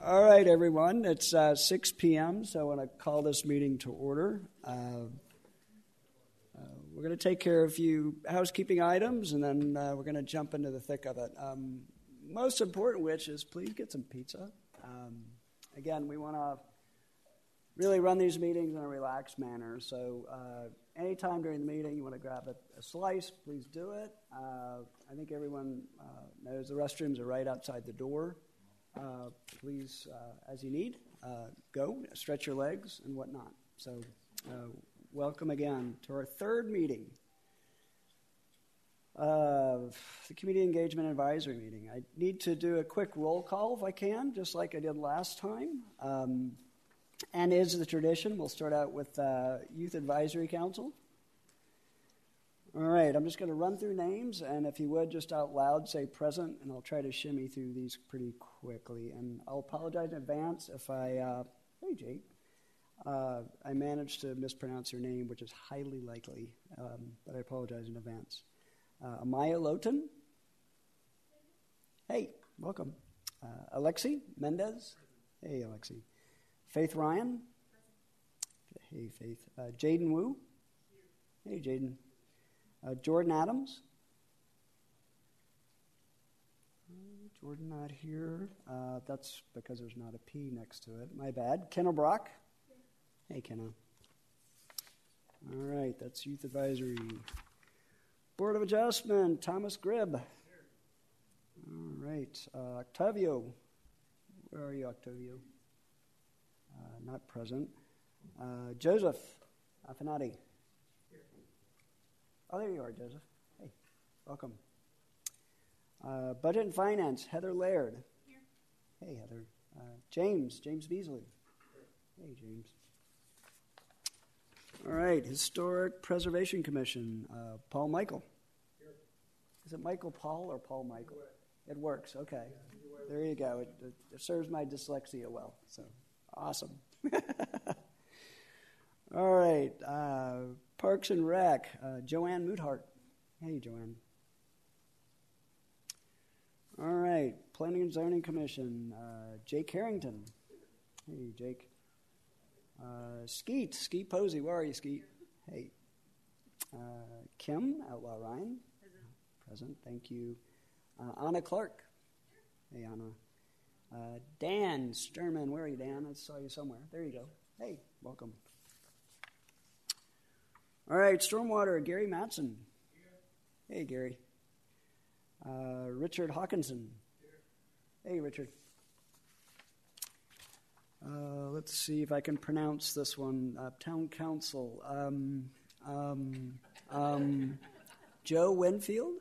All right, everyone. It's 6 p.m., so I want to call this meeting to order. We're going to take care of a few housekeeping items, and then we're going to jump into the thick of it. Most important, which is please get some pizza. Again, we want to really run these meetings in a relaxed manner, so anytime during the meeting you want to grab a slice, please do it. I think everyone knows the restrooms are right outside the door. Please, as you need, go, stretch your legs and whatnot. So welcome again to our third meeting of the Community Engagement Advisory Meeting. I need to do a quick roll call if I can, just like I did last time. And is the tradition, we'll start out with Youth Advisory Council. All right, I'm just going to run through names, and if you would, just out loud say present, and I'll try to shimmy through these pretty quickly. And I'll apologize in advance if I, hey Jake, I managed to mispronounce your name, which is highly likely, but I apologize in advance. Amaya Lowton. Hey, welcome. Alexi Mendez. Hey, Alexi. Faith Ryan. Hey, Faith. Jaden Wu. Hey, Jaden. Jordan Adams. Jordan not here. That's because there's not a P next to it. My bad. Kenna Brock. Hey, Kenna. All right, that's Youth Advisory. Board of Adjustment, Thomas Gribb. All right, Octavio. Where are you, Octavio? Not present. Joseph Affinati. Oh, there you are, Joseph. Hey, welcome. Budget and Finance, Heather Laird. Here. Hey, Heather. James Beasley. Here. Hey, James. All right, Historic Preservation Commission, Paul Michael. Here. Is it Michael Paul or Paul Michael? It works, okay. Yeah, there you go. It serves my dyslexia well, so awesome. All right, Parks and Rec, Joanne Moothart. Hey, Joanne. All right, Planning and Zoning Commission, Jake Harrington. Hey, Jake. Skeet Posey. Where are you, Skeet? Hey. Kim Outlaw Ryan. Present. Thank you. Anna Clark. Hey, Anna. Dan Sturman. Where are you, Dan? I saw you somewhere. There you go. Hey, welcome. All right, Stormwater, Gary Matson. Here. Hey, Gary. Richard Hawkinson. Here. Hey, Richard. Let's see if I can pronounce this one. Town Council. Joe Winfield.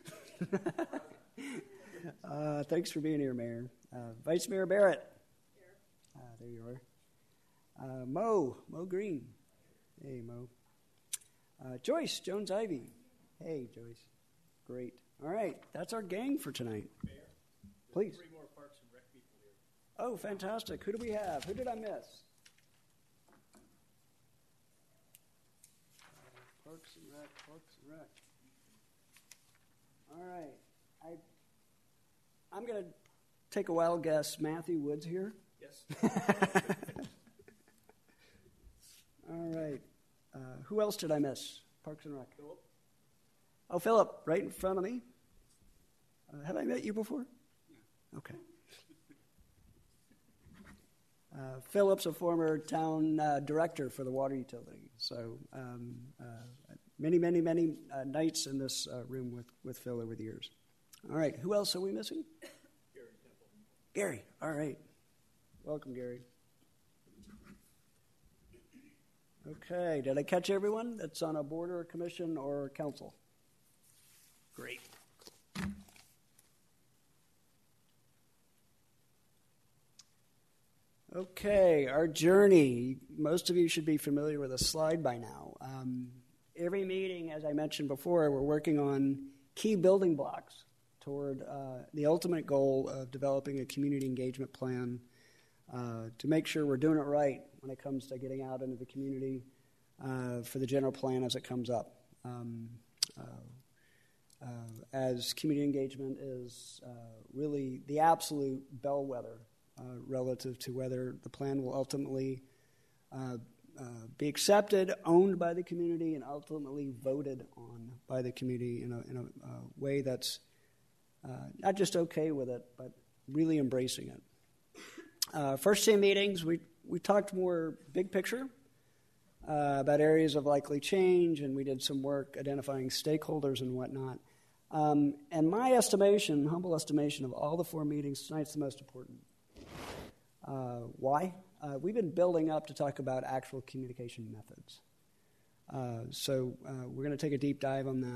Thanks for being here, Mayor. Vice Mayor Barrett. Here. There you are. Mo Green. Hey, Mo. Joyce Jones-Ivy. Hey, Joyce. Great. All right, that's our gang for tonight. Mayor, please. 3 more Parks and Rec people here. Oh, fantastic. Who do we have? Who did I miss? Parks and Rec. All right. I'm going to take a wild guess. Matthew Woods here? Yes. All right. Who else did I miss? Parks and Rec. Philip. Oh, Philip, right in front of me. Have I met you before? Yeah. Okay. Philip's a former town director for the water utility. So many nights in this room with Phil over the years. All right. Who else are we missing? Gary Temple. Gary. All right. Welcome, Gary. Okay, did I catch everyone that's on a board or a commission or council? Great. Okay, our journey. Most of you should be familiar with a slide by now. Every meeting, as I mentioned before, we're working on key building blocks toward the ultimate goal of developing a community engagement plan to make sure we're doing it right when it comes to getting out into the community for the general plan as it comes up. As community engagement is really the absolute bellwether relative to whether the plan will ultimately be accepted, owned by the community, and ultimately voted on by the community in a way that's not just okay with it, but really embracing it. First two meetings, we talked more big picture about areas of likely change, and we did some work identifying stakeholders and whatnot. And my estimation, humble estimation, of all the 4 meetings, tonight's the most important. Why? We've been building up to talk about actual communication methods. So we're going to take a deep dive on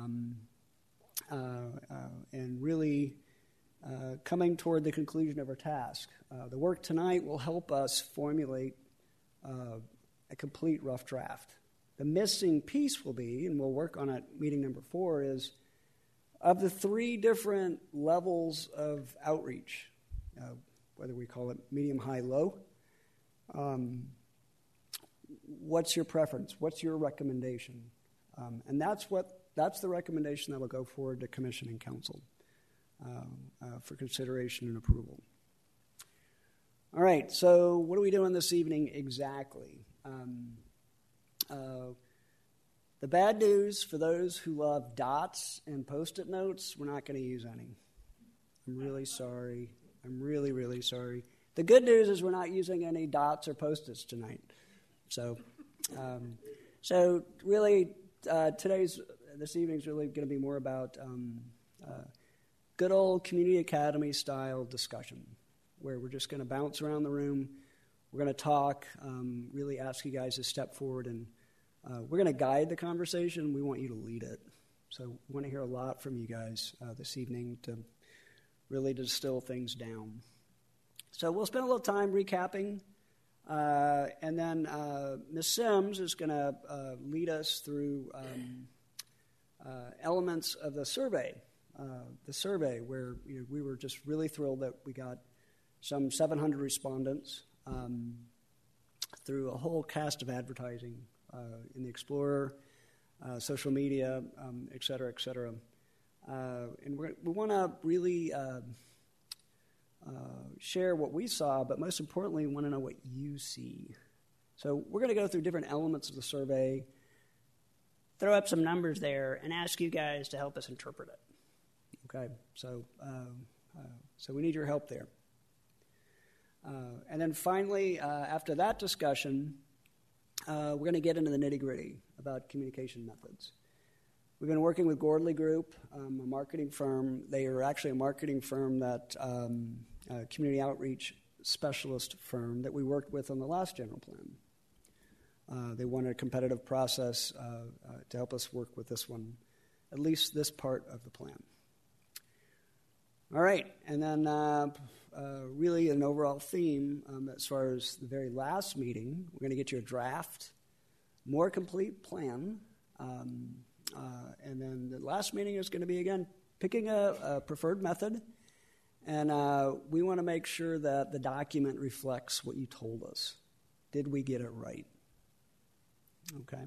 that and really coming toward the conclusion of our task. The work tonight will help us formulate a complete rough draft. The missing piece will be, and we'll work on it meeting number 4, is of the 3 different levels of outreach, whether we call it medium, high, low, what's your preference? What's your recommendation? And that's the recommendation that will go forward to Commission and Council for consideration and approval. All right, so what are we doing this evening exactly? The bad news for those who love dots and Post-it notes, we're not going to use any. I'm really sorry. I'm really, really sorry. The good news is we're not using any dots or Post-its tonight. So really, this evening's really going to be more about good old community academy style discussion, where we're just going to bounce around the room. We're going to talk, really ask you guys to step forward, and we're going to guide the conversation. We want you to lead it. So we want to hear a lot from you guys this evening to really distill things down. So we'll spend a little time recapping, and then Ms. Sims is going to lead us through elements of the survey where we were just really thrilled that we got some 700 respondents through a whole cast of advertising in the Explorer, social media, et cetera, et cetera. And we want to really share what we saw, but most importantly, we want to know what you see. So we're going to go through different elements of the survey, throw up some numbers there, and ask you guys to help us interpret it. Okay, so we need your help there. And then finally, after that discussion, we're going to get into the nitty-gritty about communication methods. We've been working with Gordley Group, a marketing firm. They are actually a marketing firm that community outreach specialist firm that we worked with on the last general plan. They wanted a competitive process to help us work with this one, at least this part of the plan. All right, and then really an overall theme as far as the very last meeting. We're going to get you a draft, more complete plan, and then the last meeting is going to be, again, picking a preferred method, and we want to make sure that the document reflects what you told us. Did we get it right? Okay.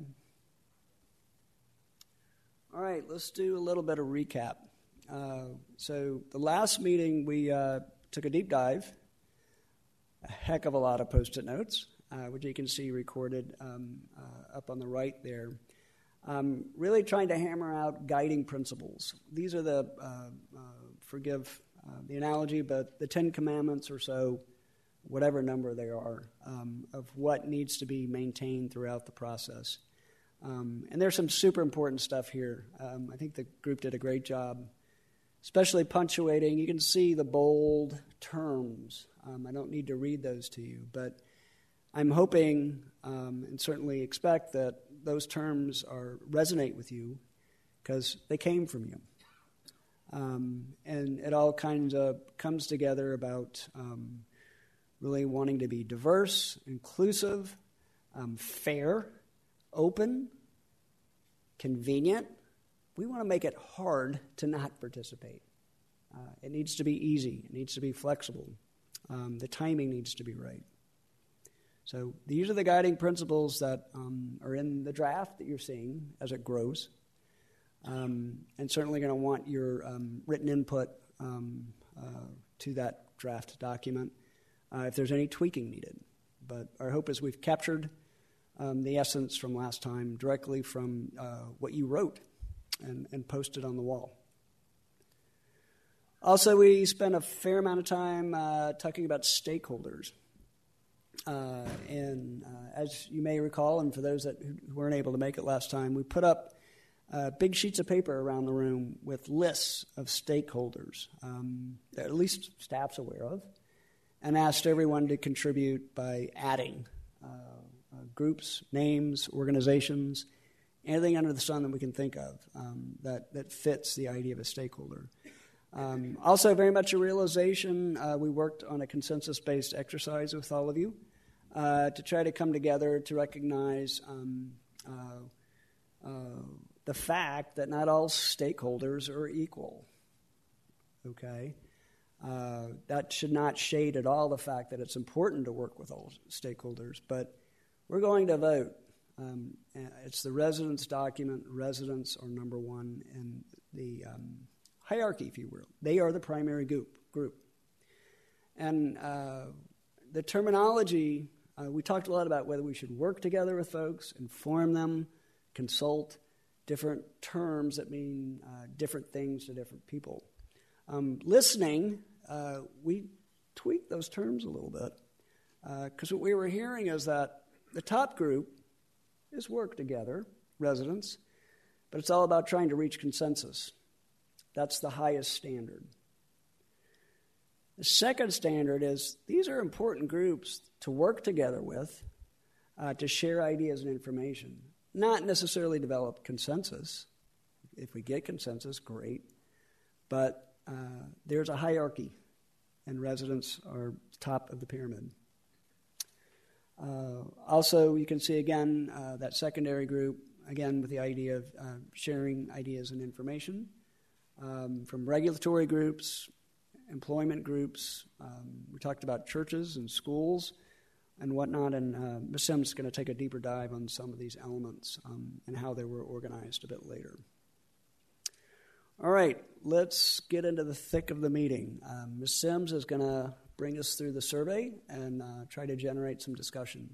All right, let's do a little bit of recap. So the last meeting, we took a deep dive, a heck of a lot of Post-it notes, which you can see recorded up on the right there. Really trying to hammer out guiding principles. These are the, forgive the analogy, but the 10 Commandments or so, whatever number they are, of what needs to be maintained throughout the process. And there's some super important stuff here. I think the group did a great job, especially punctuating. You can see the bold terms. I don't need to read those to you, but I'm hoping and certainly expect that those terms resonate with you because they came from you. And it all kind of comes together about really wanting to be diverse, inclusive, fair, open, convenient. We want to make it hard to not participate. It needs to be easy. It needs to be flexible. The timing needs to be right. So these are the guiding principles that are in the draft that you're seeing as it grows. And certainly going to want your written input to that draft document. if there's any tweaking needed. But our hope is we've captured the essence from last time directly from what you wrote and posted on the wall. Also, we spent a fair amount of time talking about stakeholders. And as you may recall, and for those who weren't able to make it last time, we put up big sheets of paper around the room with lists of stakeholders that at least staff's aware of, and asked everyone to contribute by adding groups, names, organizations, anything under the sun that we can think of that fits the idea of a stakeholder. Also, very much a realization, we worked on a consensus-based exercise with all of you to try to come together to recognize the fact that not all stakeholders are equal, okay? That should not shade at all the fact that it's important to work with all stakeholders, but we're going to vote. It's the residents' document. Residents are number one in the hierarchy, if you will. They are the primary group. And the terminology, we talked a lot about whether we should work together with folks, inform them, consult, different terms that mean different things to different people. Listening, we tweaked those terms a little bit because what we were hearing is that the top group is work together, residents, but it's all about trying to reach consensus. That's the highest standard. The second standard is these are important groups to work together with, to share ideas and information, not necessarily develop consensus. If we get consensus, great. But there's a hierarchy, and residents are top of the pyramid. Also, you can see again that secondary group, again with the idea of sharing ideas and information from regulatory groups, employment groups. We talked about churches and schools and whatnot, and Ms. Sims is going to take a deeper dive on some of these elements and how they were organized a bit later. All right, let's get into the thick of the meeting. Ms. Sims is going to bring us through the survey and try to generate some discussion.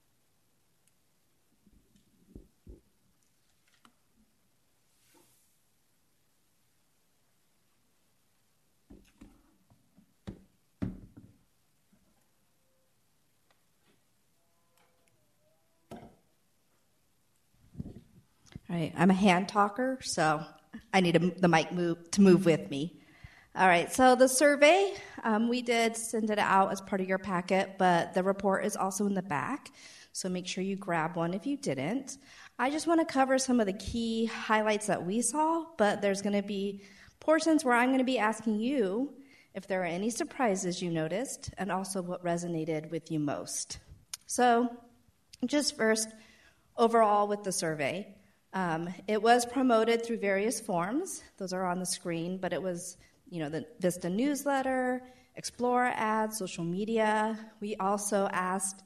All right, I'm a hand talker, so I need the mic to move with me. All right, so the survey, we did send it out as part of your packet, but the report is also in the back, so make sure you grab one if you didn't. I just want to cover some of the key highlights that we saw, but there's going to be portions where I'm going to be asking you if there are any surprises you noticed, and also what resonated with you most. So just first, overall with the survey, it was promoted through various forms. Those are on the screen, but it was, the Vista newsletter, Explorer ads, social media. We also asked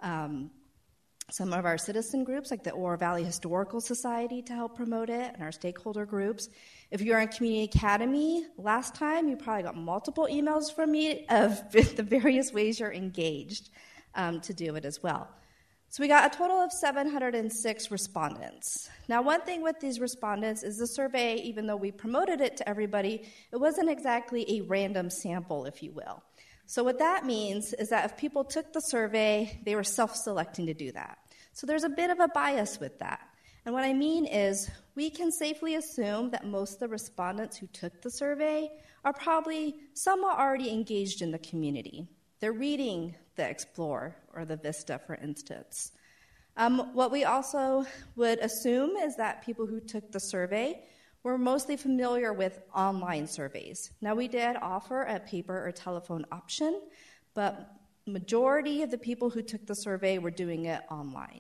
some of our citizen groups, like the Oro Valley Historical Society, to help promote it, and our stakeholder groups. If you're in Community Academy, last time you probably got multiple emails from me of the various ways you're engaged to do it as well. So we got a total of 706 respondents. Now, one thing with these respondents is the survey, even though we promoted it to everybody, it wasn't exactly a random sample, if you will. So what that means is that if people took the survey, they were self-selecting to do that. So there's a bit of a bias with that. And what I mean is we can safely assume that most of the respondents who took the survey are probably somewhat already engaged in the community. They're reading the Explore or the Vista, for instance. What we also would assume is that people who took the survey were mostly familiar with online surveys. Now, we did offer a paper or telephone option, but the majority of the people who took the survey were doing it online.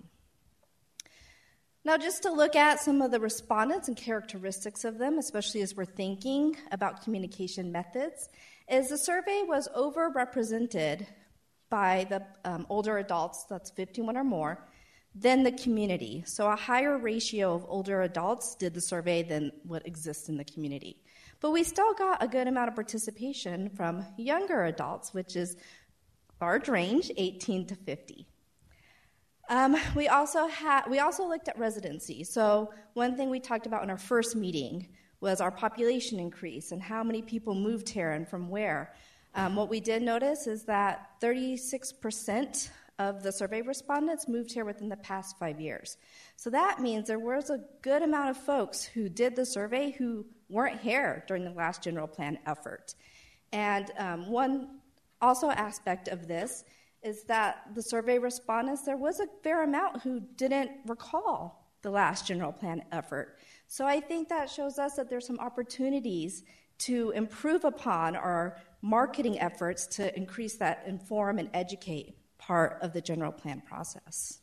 Now, just to look at some of the respondents and characteristics of them, especially as we're thinking about communication methods, is the survey was overrepresented by the older adults, that's 51 or more, than the community. So a higher ratio of older adults did the survey than what exists in the community. But we still got a good amount of participation from younger adults, which is large range, 18 to 50. We also looked at residency. So one thing we talked about in our first meeting was our population increase and how many people moved here and from where. What we did notice is that 36% of the survey respondents moved here within the past 5 years. So that means there was a good amount of folks who did the survey who weren't here during the last general plan effort. And one also aspect of this is that the survey respondents, there was a fair amount who didn't recall the last general plan effort. So I think that shows us that there's some opportunities to improve upon our marketing efforts to increase that inform and educate part of the general plan process.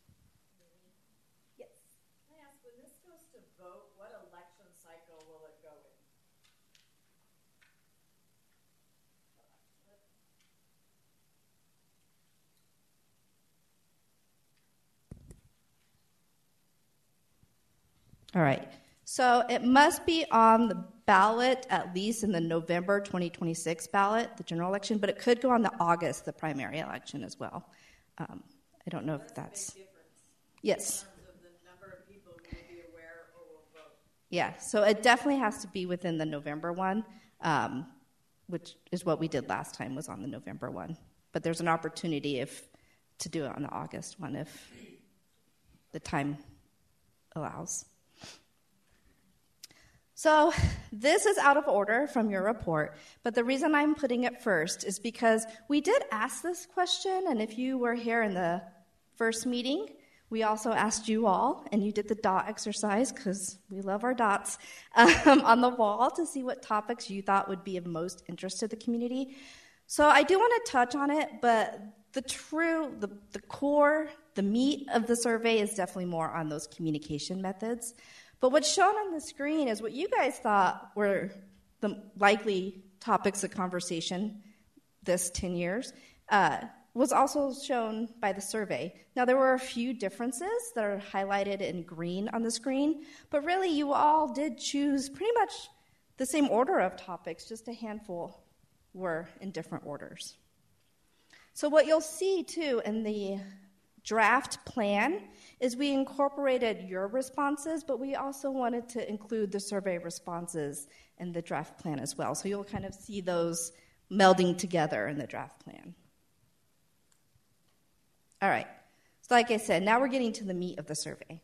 Yes. Can I ask, when this goes to vote, what election cycle will it go in? All right. So it must be on the ballot at least in the November 2026 ballot, the general election, but it could go on the August, the primary election as well. I don't know if that's... a big difference. Yes. In terms of the number of people who will be aware or will vote. Yeah, so it definitely has to be within the November one, which is what we did last time, was on the November one. But there's an opportunity to do it on the August one if the time allows. So this is out of order from your report, but the reason I'm putting it first is because we did ask this question, and if you were here in the first meeting, we also asked you all, and you did the dot exercise, because we love our dots, on the wall to see what topics you thought would be of most interest to the community. So I do want to touch on it, but the core, the meat of the survey is definitely more on those communication methods. But what's shown on the screen is what you guys thought were the likely topics of conversation this 10 years, was also shown by the survey. Now, there were a few differences that are highlighted in green on the screen, but really you all did choose pretty much the same order of topics, just a handful were in different orders. So what you'll see, too, in the draft plan is we incorporated your responses, but we also wanted to include the survey responses in the draft plan as well. So you'll kind of see those melding together in the draft plan. All right. So like I said, now we're getting to the meat of the survey.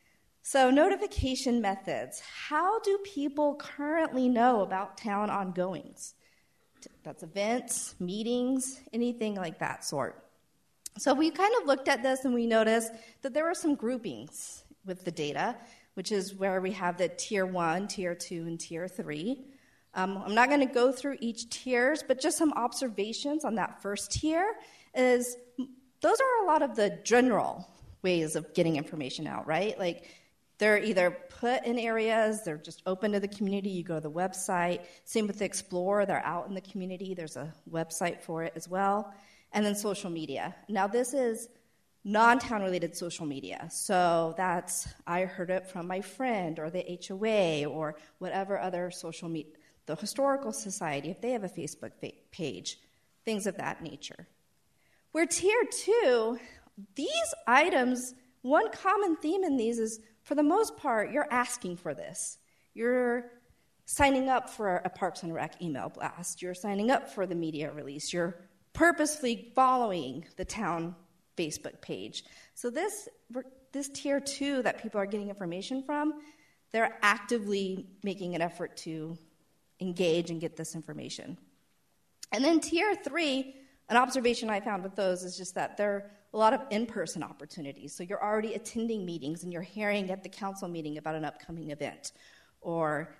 So notification methods. How do people currently know about town ongoings? That's events, meetings, anything like that sort. So we kind of looked at this and we noticed that there were some groupings with the data, which is where we have the Tier 1, Tier 2, and Tier 3. I'm not going to go through each tiers, but just some observations on that first tier is those are a lot of the general ways of getting information out, right? Like they're either put in areas, they're just open to the community, you go to the website. Same with the Explorer, they're out in the community, there's a website for it as well. And then social media. Now this is non-town related social media. So that's, I heard it from my friend or the HOA or whatever other social media, the Historical Society, if they have a Facebook page, things of that nature. Where Tier 2, these items, one common theme in these is, for the most part, you're asking for this. You're signing up for a Parks and Rec email blast. You're signing up for the media release. You're purposely following the town Facebook page. So this Tier 2 that people are getting information from, they're actively making an effort to engage and get this information. And then Tier 3, an observation I found with those is just that there are a lot of in-person opportunities. So you're already attending meetings and you're hearing at the council meeting about an upcoming event. Or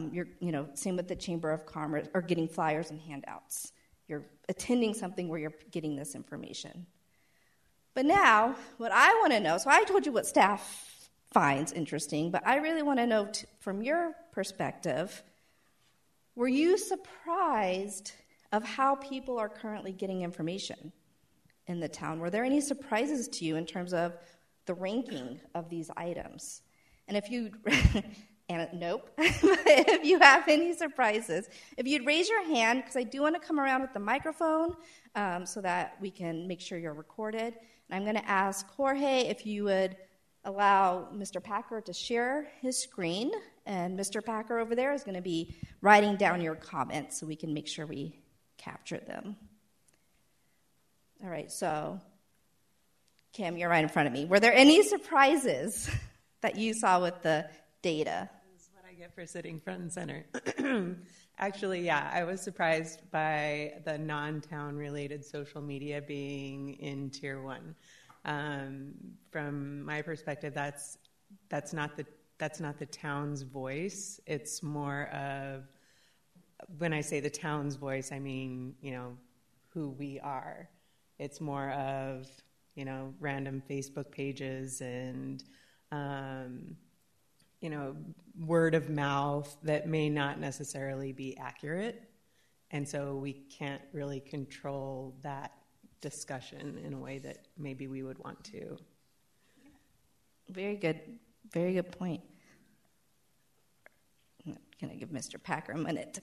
same with the Chamber of Commerce, or getting flyers and handouts. You're attending something where you're getting this information. But now, what I want to know, so I told you what staff finds interesting, but I really want to know from your perspective, were you surprised of how people are currently getting information in the town? Were there any surprises to you in terms of the ranking of these items? And if you And nope. If you have any surprises, if you'd raise your hand, because I do want to come around with the microphone so that we can make sure you're recorded. And I'm going to ask Jorge if you would allow Mr. Packer to share his screen. And Mr. Packer over there is going to be writing down your comments so we can make sure we capture them. All right, so Kim, you're right in front of me. Were there any surprises that you saw with the data? This is what I get for sitting front and center. Actually, yeah, I was surprised by the non-town related social media being in Tier 1. From my perspective, that's not the town's voice. It's more of, when I say the town's voice, I mean, who we are. It's more of, random Facebook pages and, word of mouth that may not necessarily be accurate. And so we can't really control that discussion in a way that maybe we would want to. Very good point. I'm going to give Mr. Packer a minute.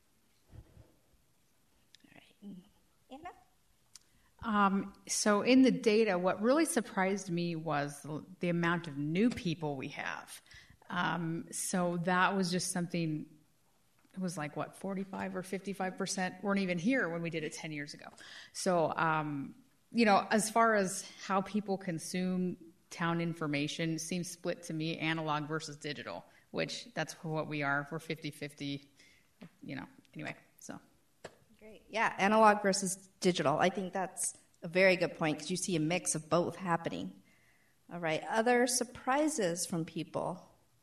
All right. Anna? So in the data, what really surprised me was the amount of new people we have. So that was just something, it was like, 45 or 55% weren't even here when we did it 10 years ago. So, as far as how people consume town information, seems split to me, analog versus digital, which that's what we are. We're 50-50, anyway, so. Great. Yeah, analog versus digital. I think that's a very good point because you see a mix of both happening. All right, other surprises from people?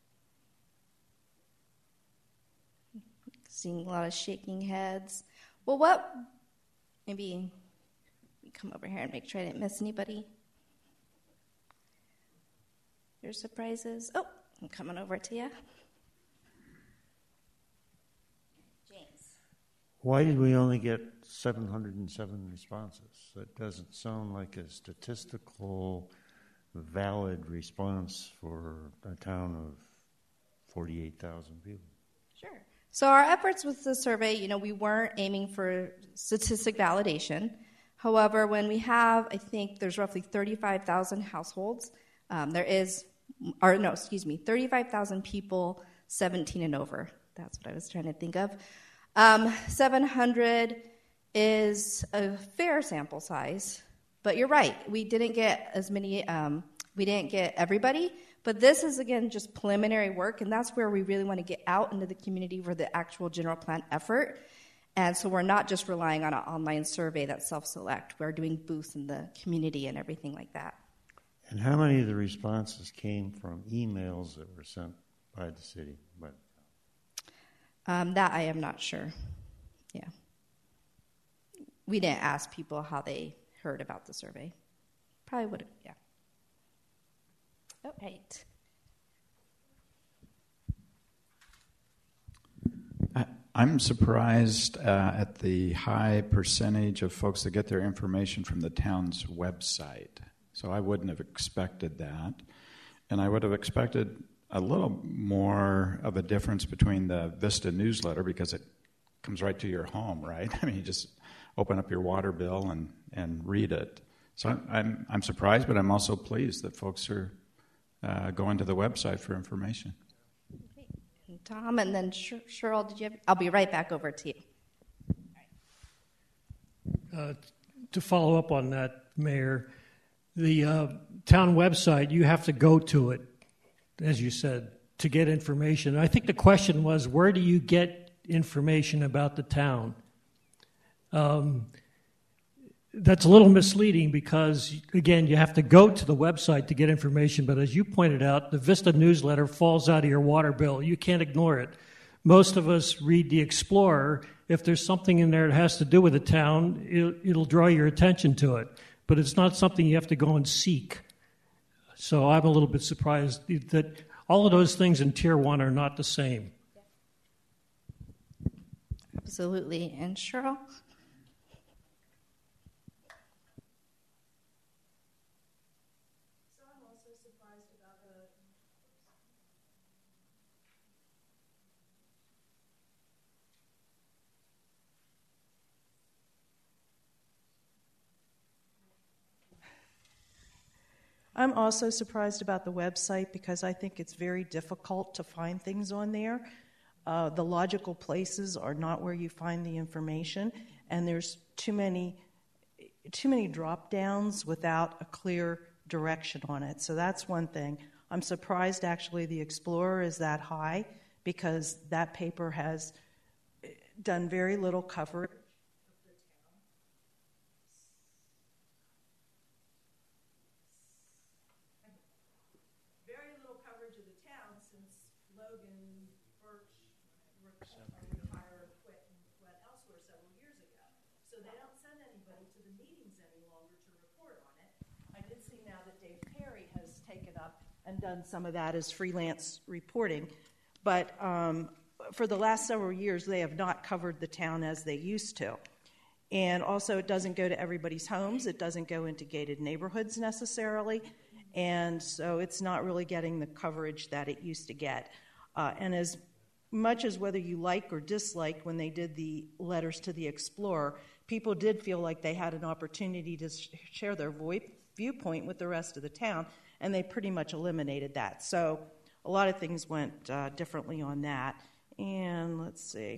Seeing a lot of shaking heads. Well, maybe we come over here and make sure I didn't miss anybody. Your surprises? Oh, I'm coming over to you. James. Why did we only get 707 responses? That doesn't sound like a statistical valid response for a town of 48,000 people. Sure. So our efforts with the survey, we weren't aiming for statistic validation. However, when we have, I think there's roughly 35,000 households. 35,000 people 17 and over. That's what I was trying to think of. 700 is a fair sample size, but you're right. We didn't get as many, we didn't get everybody, but this is, again, just preliminary work, and that's where we really want to get out into the community for the actual general plan effort. And so we're not just relying on an online survey that's self-select. We're doing booths in the community and everything like that. And how many of the responses came from emails that were sent by the city? That I am not sure. Yeah. We didn't ask people how they heard about the survey. Probably would have, yeah. Oh, right. I'm surprised at the high percentage of folks that get their information from the town's website. So I wouldn't have expected that. And I would have expected a little more of a difference between the Vista newsletter because it comes right to your home, right? I mean, you just open up your water bill and read it. So I'm surprised, but I'm also pleased that folks are going to the website for information. Great. And Tom, and then Cheryl, I'll be right back over to you. To follow up on that, Mayor, the town website, you have to go to it, as you said, to get information. I think the question was, where do you get information about the town? That's a little misleading because, again, you have to go to the website to get information, but as you pointed out, the Vista newsletter falls out of your water bill. You can't ignore it. Most of us read the Explorer. If there's something in there that has to do with the town, it'll draw your attention to it, but it's not something you have to go and seek. So I'm a little bit surprised that all of those things in Tier 1 are not the same. Absolutely. And Cheryl? I'm also surprised about the website because I think it's very difficult to find things on there. The logical places are not where you find the information, and there's too many drop downs without a clear direction on it. So that's one thing. I'm surprised actually the Explorer is that high because that paper has done very little coverage. And done some of that as freelance reporting. But for the last several years, they have not covered the town as they used to. And also, it doesn't go to everybody's homes. It doesn't go into gated neighborhoods necessarily. And so it's not really getting the coverage that it used to get. And as much as whether you like or dislike when they did the letters to the Explorer, people did feel like they had an opportunity to share their viewpoint with the rest of the town, and they pretty much eliminated that. So a lot of things went differently on that. And let's see.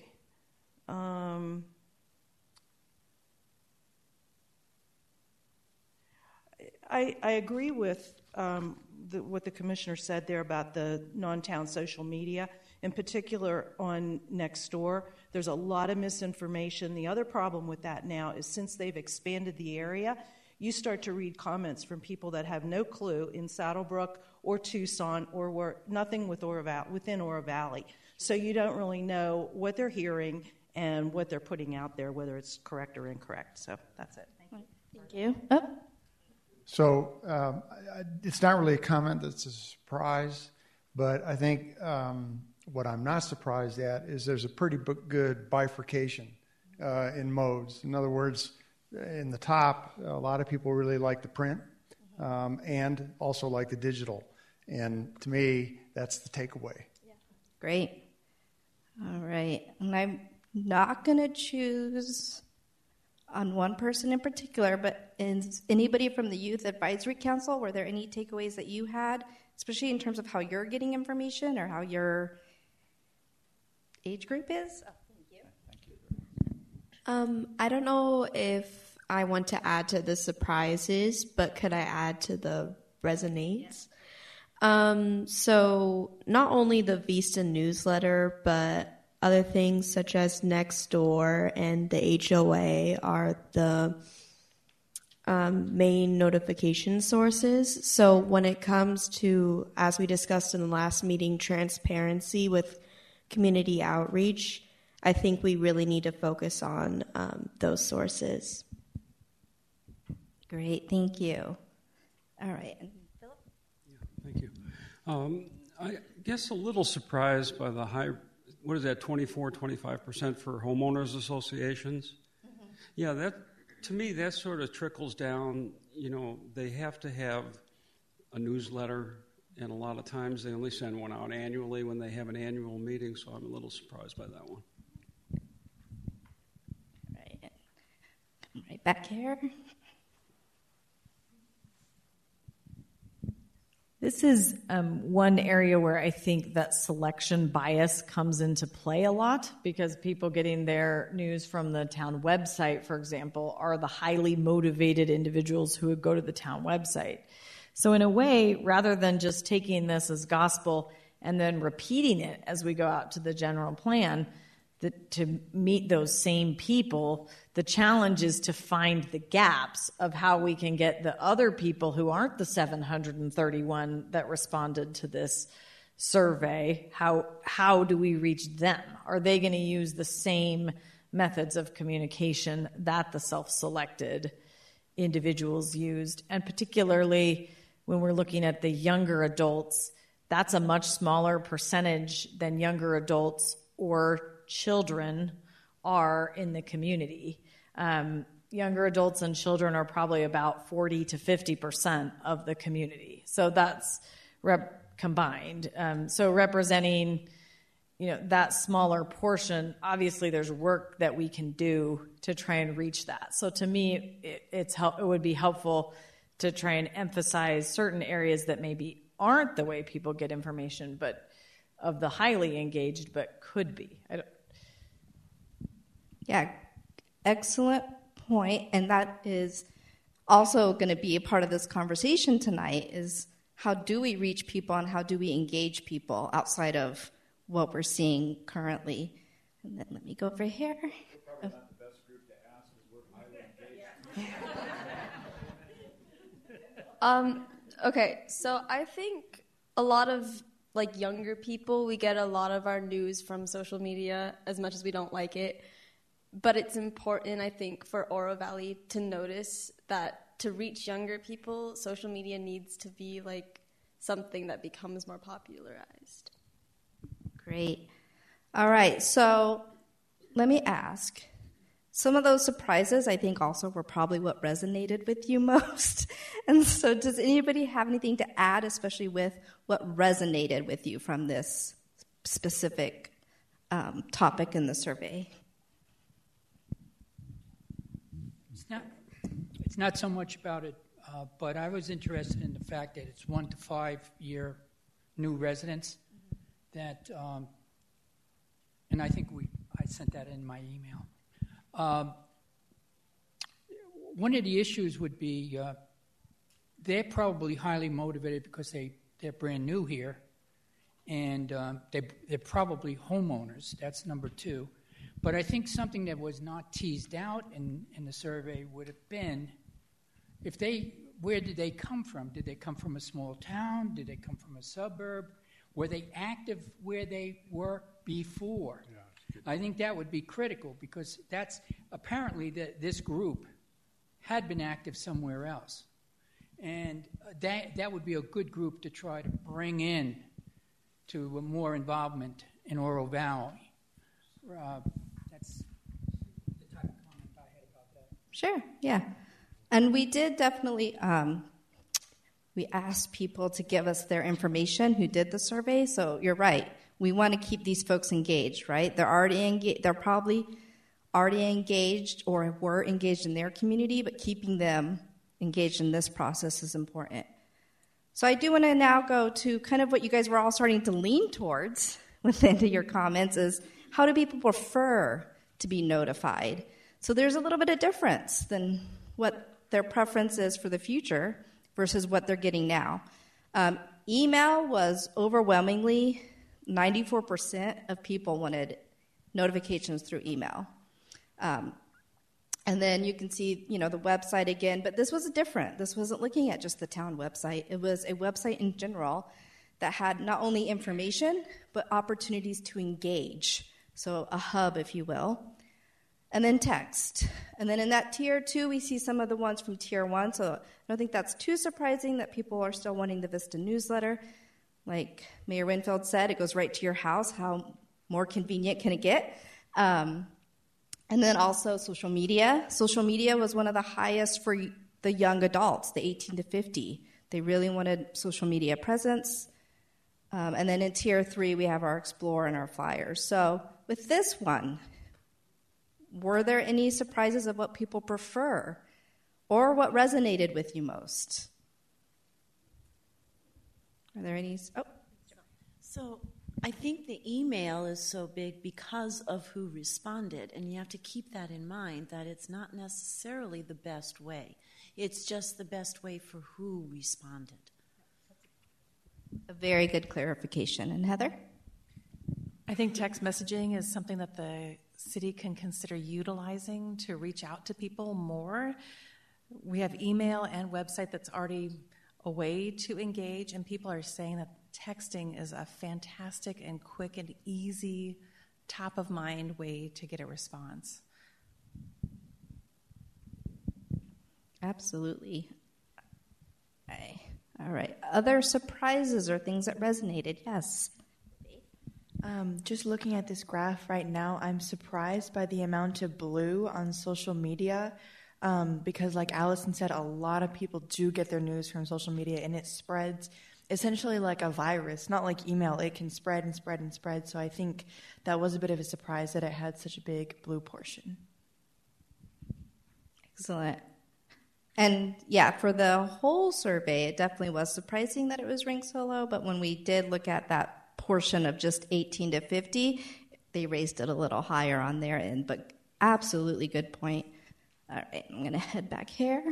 I agree with what the commissioner said there about the non-town social media, in particular on Nextdoor. There's a lot of misinformation. The other problem with that now is since they've expanded the area, you start to read comments from people that have no clue in Saddlebrook or Tucson or nothing within Oro Valley. So you don't really know what they're hearing and what they're putting out there, whether it's correct or incorrect. So that's it. Thank you. Thank you. So it's not really a comment that's a surprise, but I think what I'm not surprised at is there's a pretty good bifurcation in modes. In other words, in the top, a lot of people really like the print and also like the digital. And to me, that's the takeaway. Yeah. Great. All right. And I'm not going to choose on one person in particular, but is anybody from the Youth Advisory Council, were there any takeaways that you had, especially in terms of how you're getting information or how your age group is? Oh, thank you. Thank you. I don't know if I want to add to the surprises, but could I add to the resonates? Yeah. So not only the Vista newsletter, but other things such as Nextdoor and the HOA are the main notification sources. So when it comes to, as we discussed in the last meeting, transparency with community outreach, I think we really need to focus on those sources. Great, thank you. All right, and Philip? Yeah, thank you. I guess a little surprised by the high, what is that, 25% for homeowners associations? Mm-hmm. Yeah, that, to me, that sort of trickles down. You know, they have to have a newsletter, and a lot of times they only send one out annually when they have an annual meeting, so I'm a little surprised by that one. Right back here. This is one area where I think that selection bias comes into play a lot, because people getting their news from the town website, for example, are the highly motivated individuals who would go to the town website. So in a way, rather than just taking this as gospel and then repeating it as we go out to the general plan, to meet those same people, the challenge is to find the gaps of how we can get the other people who aren't the 731 that responded to this survey. How do we reach them? Are they going to use the same methods of communication that the self-selected individuals used? And particularly when we're looking at the younger adults, that's a much smaller percentage than younger adults or children are in the community. Younger adults and children are probably about 40 to 50% of the community. So that's combined. So representing, that smaller portion, obviously there's work that we can do to try and reach that. So to me, it would be helpful to try and emphasize certain areas that maybe aren't the way people get information, but of the highly engaged, but could be. Yeah, excellent point. And that is also going to be a part of this conversation tonight is how do we reach people and how do we engage people outside of what we're seeing currently. And then let me go over here. We're probably not the best group to ask because we're highly engaged. Okay, so I think a lot of like younger people, we get a lot of our news from social media as much as we don't like it. But it's important, I think, for Oro Valley to notice that to reach younger people, social media needs to be like something that becomes more popularized. Great. All right, so let me ask. Some of those surprises, I think, also were probably what resonated with you most. And so does anybody have anything to add, especially with what resonated with you from this specific topic in the survey? It's not so much about it, but I was interested in the fact that it's 1 to 5 year new residents. That, and I think I sent that in my email. One of the issues would be they're probably highly motivated because they're brand new here, and they're probably homeowners. That's number 2. But I think something that was not teased out in the survey would have been where did they come from? Did they come from a small town? Did they come from a suburb? Were they active where they were before? Yeah, I think that would be critical because that's apparently this group had been active somewhere else. And that would be a good group to try to bring in to more involvement in Oro Valley. That's the type of comment I had about that. Sure, yeah. And we did definitely, we asked people to give us their information who did the survey, so you're right. We want to keep these folks engaged, right? They're probably already engaged or were engaged in their community, but keeping them engaged in this process is important. So I do want to now go to kind of what you guys were all starting to lean towards within your comments is how do people prefer to be notified? So there's a little bit of difference than what their preference is for the future versus what they're getting now. Email was overwhelmingly 94% of people wanted notifications through email. And then you can see, the website again, but this was different. This wasn't looking at just the town website. It was a website in general that had not only information, but opportunities to engage. So a hub, if you will. And then text. And then in that tier 2, we see some of the ones from tier 1. So I don't think that's too surprising that people are still wanting the Vista newsletter. Like Mayor Winfield said, it goes right to your house. How more convenient can it get? And then also social media. Social media was one of the highest for the young adults, the 18 to 50. They really wanted social media presence. And then in tier 3, we have our Explore and our Flyers. So with this one, were there any surprises of what people prefer or what resonated with you most? Are there any? Oh. So I think the email is so big because of who responded, and you have to keep that in mind, that it's not necessarily the best way. It's just the best way for who responded. A very good clarification. And Heather? I think text messaging is something that the city can consider utilizing to reach out to people more. We have email and website that's already a way to engage, and people are saying that texting is a fantastic and quick and easy, top-of-mind way to get a response. Absolutely. All right. Other surprises or things that resonated? Yes. Just looking at this graph right now, I'm surprised by the amount of blue on social media because, like Allison said, a lot of people do get their news from social media, and it spreads essentially like a virus, not like email. It can spread and spread and spread. So I think that was a bit of a surprise that it had such a big blue portion. Excellent. And yeah, for the whole survey, it definitely was surprising that it was ranked so low. But when we did look at that portion of just 18 to 50, they raised it a little higher on their end. But absolutely good point. All right, I'm going to head back here.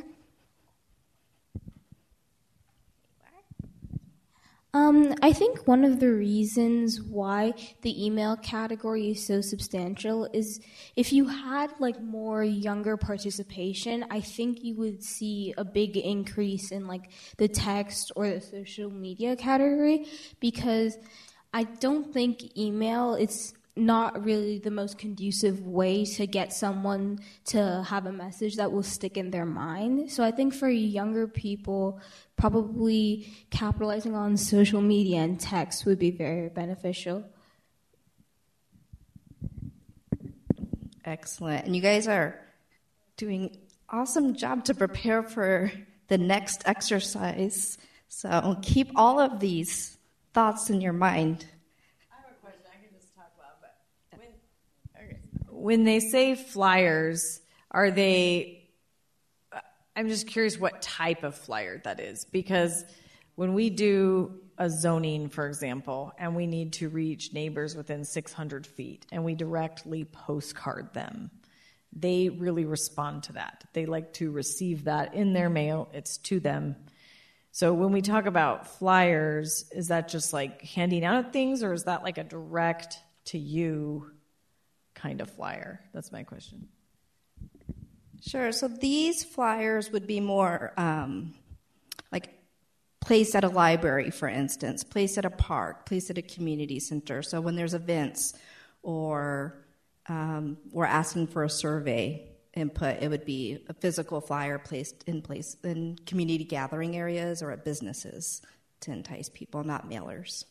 I think one of the reasons why the email category is so substantial is if you had like more younger participation, I think you would see a big increase in like the text or the social media category, because I don't think email is not really the most conducive way to get someone to have a message that will stick in their mind. So I think for younger people, probably capitalizing on social media and text would be very beneficial. Excellent. And you guys are doing awesome job to prepare for the next exercise. So keep all of these thoughts in your mind. When they say flyers, are they, I'm just curious what type of flyer that is, because when we do a zoning, for example, and we need to reach neighbors within 600 feet and we directly postcard them, they really respond to that. They like to receive that in their mail. It's to them. So when we talk about flyers, is that just like handing out things, or is that like a direct to you kind of flyer? That's my question. Sure. So these flyers would be more like placed at a library, for instance, placed at a park, placed at a community center. So when there's events or we're asking for a survey input, it would be a physical flyer placed in community gathering areas or at businesses to entice people, not mailers.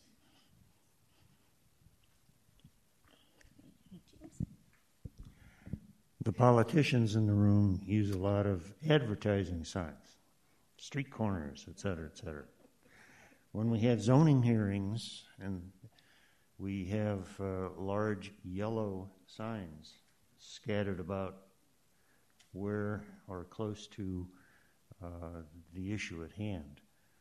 The politicians in the room use a lot of advertising signs, street corners, et cetera, et cetera. When we have zoning hearings and we have large yellow signs scattered about where or close to the issue at hand,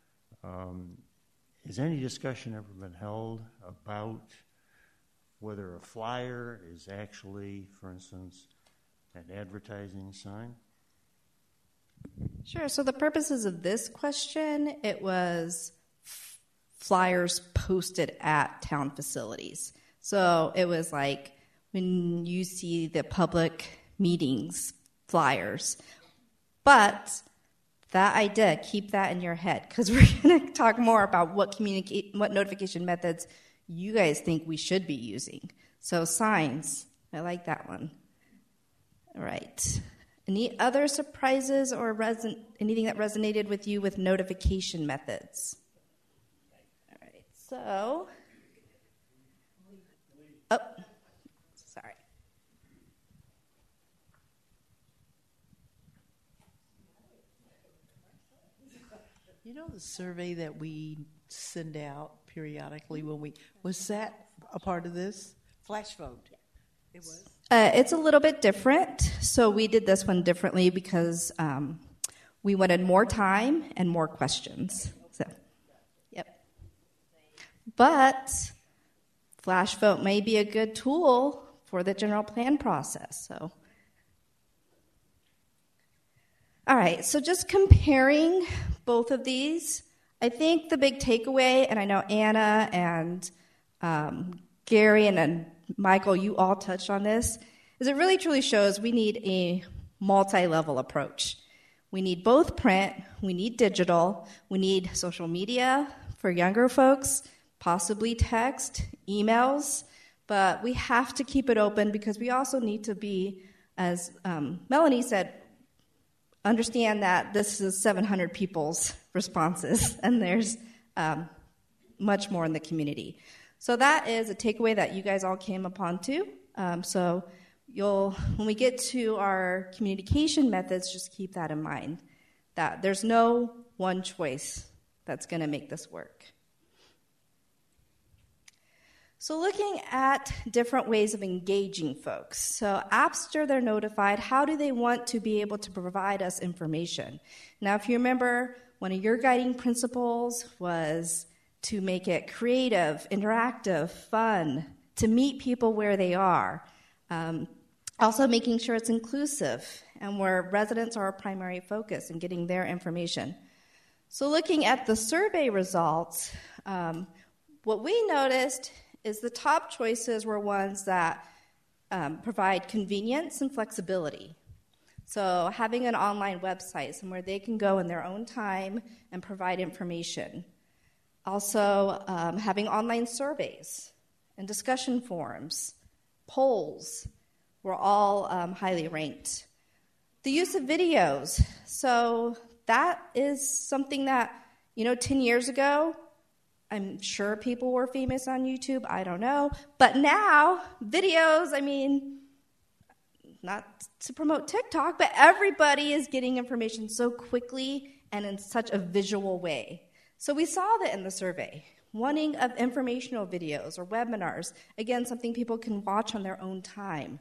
has any discussion ever been held about whether a flyer is actually, for instance, an advertising sign? Sure. So the purposes of this question, it was flyers posted at town facilities. So it was like when you see the public meetings flyers. But that idea, keep that in your head, because we're going to talk more about what notification methods you guys think we should be using. So signs, I like that one. All right. Any other surprises or anything that resonated with you with notification methods? All right. So, sorry. You know the survey that we send out periodically was that a part of this? Flash vote. It was. It's a little bit different. So we did this one differently because we wanted more time and more questions. So, yep. But flash vote may be a good tool for the general plan process. So, all right. So just comparing both of these, I think the big takeaway, and I know Anna and Gary and Michael, you all touched on this, is it really truly shows we need a multi-level approach. We need both print, we need digital, we need social media for younger folks, possibly text, emails, but we have to keep it open because we also need to be, as Melanie said, understand that this is 700 people's responses, and there's much more in the community. So that is a takeaway that you guys all came upon too. So when we get to our communication methods, just keep that in mind, that there's no one choice that's going to make this work. So looking at different ways of engaging folks. So after they're notified, how do they want to be able to provide us information? Now, if you remember, one of your guiding principles was to make it creative, interactive, fun, to meet people where they are. Also making sure it's inclusive and where residents are our primary focus in getting their information. So looking at the survey results, what we noticed is the top choices were ones that provide convenience and flexibility. So having an online website, somewhere they can go in their own time and provide information. Also having online surveys and discussion forums, polls were all highly ranked. The use of videos. So that is something that, 10 years ago, I'm sure people were famous on YouTube, I don't know. But now, videos, not to promote TikTok, but everybody is getting information so quickly and in such a visual way. So we saw that in the survey. Wanting of informational videos or webinars, again, something people can watch on their own time.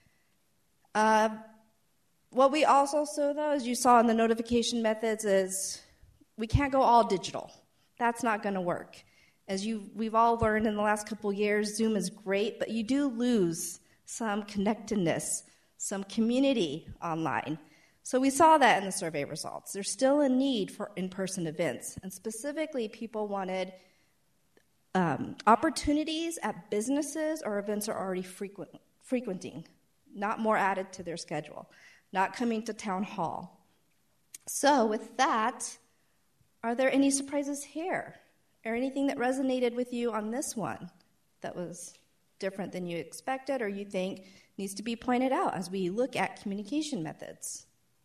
What we also saw, though, as you saw in the notification methods, is we can't go all digital. That's not going to work. We've all learned in the last couple years, Zoom is great, but you do lose some connectedness, some community online. So we saw that in the survey results. There's still a need for in-person events, and specifically people wanted opportunities at businesses or events are already frequenting, not more added to their schedule, not coming to town hall. So with that, are there any surprises here? Or anything that resonated with you on this one that was different than you expected or you think needs to be pointed out as we look at communication methods?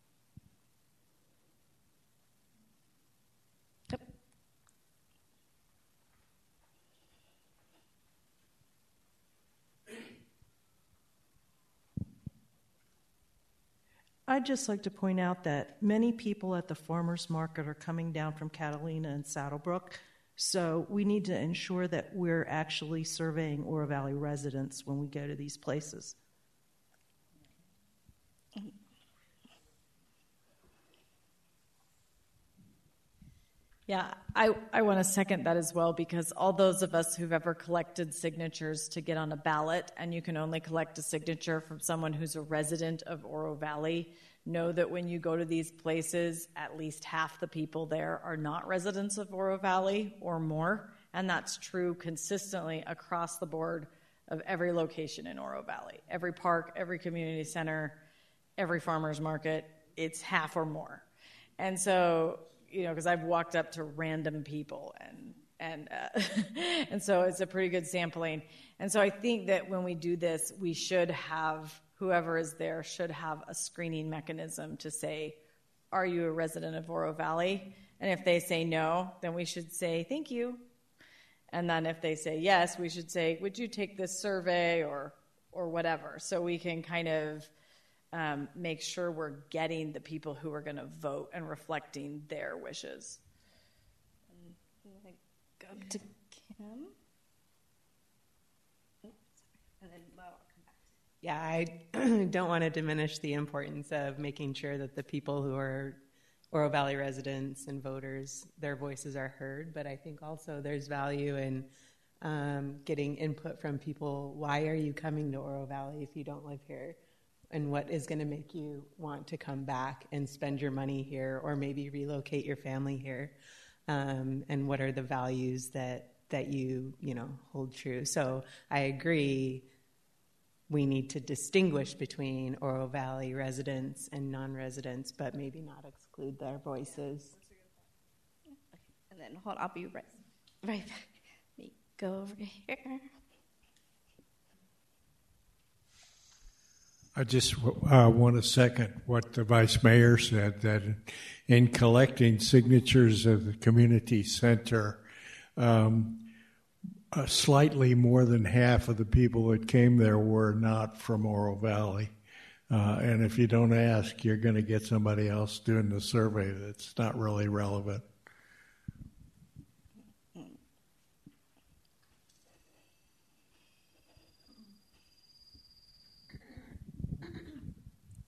Yep. I'd just like to point out that many people at the farmers market are coming down from Catalina and Saddlebrook. So we need to ensure that we're actually surveying Oro Valley residents when we go to these places. Yeah, I want to second that as well, because all those of us who've ever collected signatures to get on a ballot, and you can only collect a signature from someone who's a resident of Oro Valley, know that when you go to these places, at least half the people there are not residents of Oro Valley or more, and that's true consistently across the board of every location in Oro Valley. Every park, every community center, every farmer's market, it's half or more. And so, because I've walked up to random people, and so it's a pretty good sampling. And so I think that when we do this, we should have, whoever is there should have a screening mechanism to say, are you a resident of Oro Valley? And if they say no, then we should say, thank you. And then if they say yes, we should say, would you take this survey or whatever? So we can kind of make sure we're getting the people who are going to vote and reflecting their wishes. Go to Kim. And then Mo, I'll come back. Yeah, I don't want to diminish the importance of making sure that the people who are Oro Valley residents and voters, their voices are heard, but I think also there's value in getting input from people. Why are you coming to Oro Valley if you don't live here? And what is going to make you want to come back and spend your money here, or maybe relocate your family here? And what are the values that you hold true? So I agree. We need to distinguish between Oro Valley residents and non-residents, but maybe not exclude their voices. Okay. And then I'll be right back. Let me go over here. I just want to second what the Vice Mayor said, that in collecting signatures at the community center, slightly more than half of the people that came there were not from Oro Valley. And if you don't ask, you're going to get somebody else doing the survey that's not really relevant.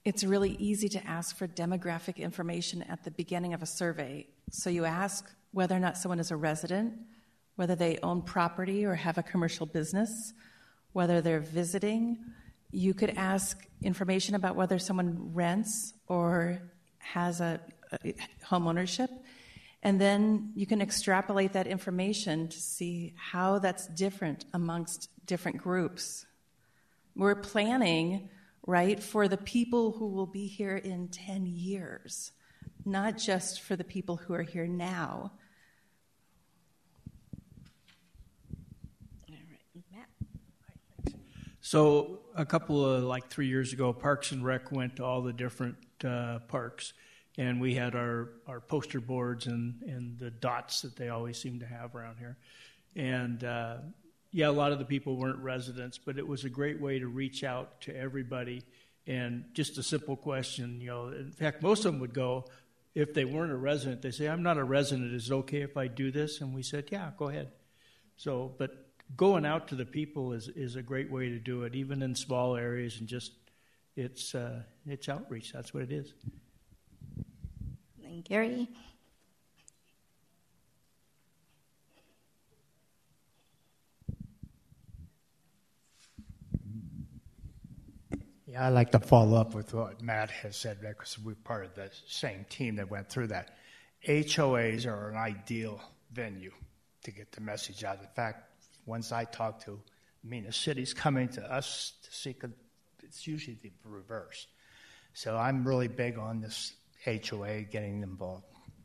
it's really easy to ask for demographic information at the beginning of a survey. So you ask whether or not someone is a resident, whether they own property or have a commercial business, whether they're visiting. You could ask information about whether someone rents or has a home ownership. And then you can extrapolate that information to see how that's different amongst different groups. We're planning, right, for the people who will be here in 10 years, not just for the people who are here now. So a couple of, 3 years ago, Parks and Rec went to all the different parks, and we had our poster boards and the dots that they always seem to have around here. And a lot of the people weren't residents, but it was a great way to reach out to everybody. And just a simple question, in fact, most of them would go, if they weren't a resident, they say, I'm not a resident, is it okay if I do this? And we said, yeah, go ahead. So, but going out to the people is a great way to do it, even in small areas, and just it's outreach. That's what it is. And Gary. Yeah, I'd like to follow up with what Matt has said, because we're part of the same team that went through that. HOAs are an ideal venue to get the message out. In fact, once I talk to, the city's coming to us to seek it's usually the reverse. So I'm really big on this HOA getting involved.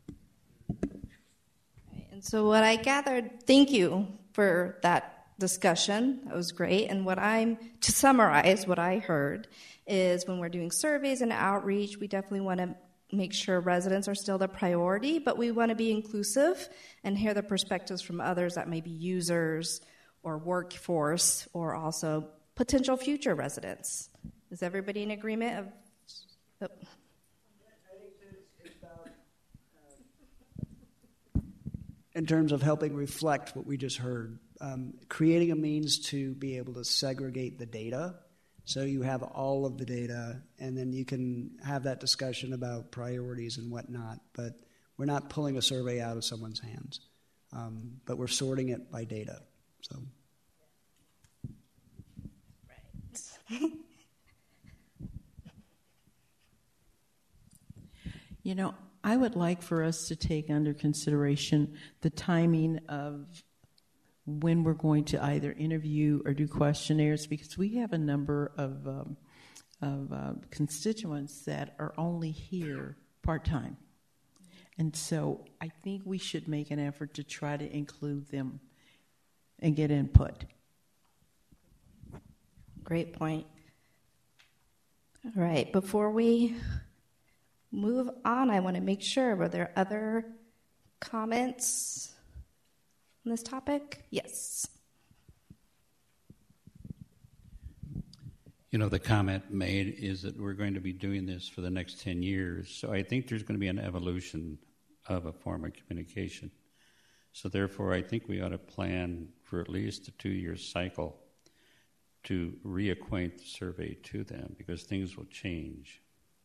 And so what I gathered, thank you for that discussion. That was great. And to summarize what I heard is when we're doing surveys and outreach, we definitely want to make sure residents are still the priority, but we want to be inclusive and hear the perspectives from others that may be users or workforce or also potential future residents. Is everybody in agreement of... In terms of helping reflect what we just heard, creating a means to be able to segregate the data so you have all of the data, and then you can have that discussion about priorities and whatnot. But we're not pulling a survey out of someone's hands, but we're sorting it by data. So, right. I would like for us to take under consideration the timing of when we're going to either interview or do questionnaires, because we have a number of constituents that are only here part-time. And so I think we should make an effort to try to include them and get input. Great point. All right, before we move on, I want to make sure, were there other comments on this topic? Yes. The comment made is that we're going to be doing this for the next 10 years. So I think there's going to be an evolution of a form of communication. So therefore, I think we ought to plan for at least a 2-year cycle to reacquaint the survey to them, because things will change.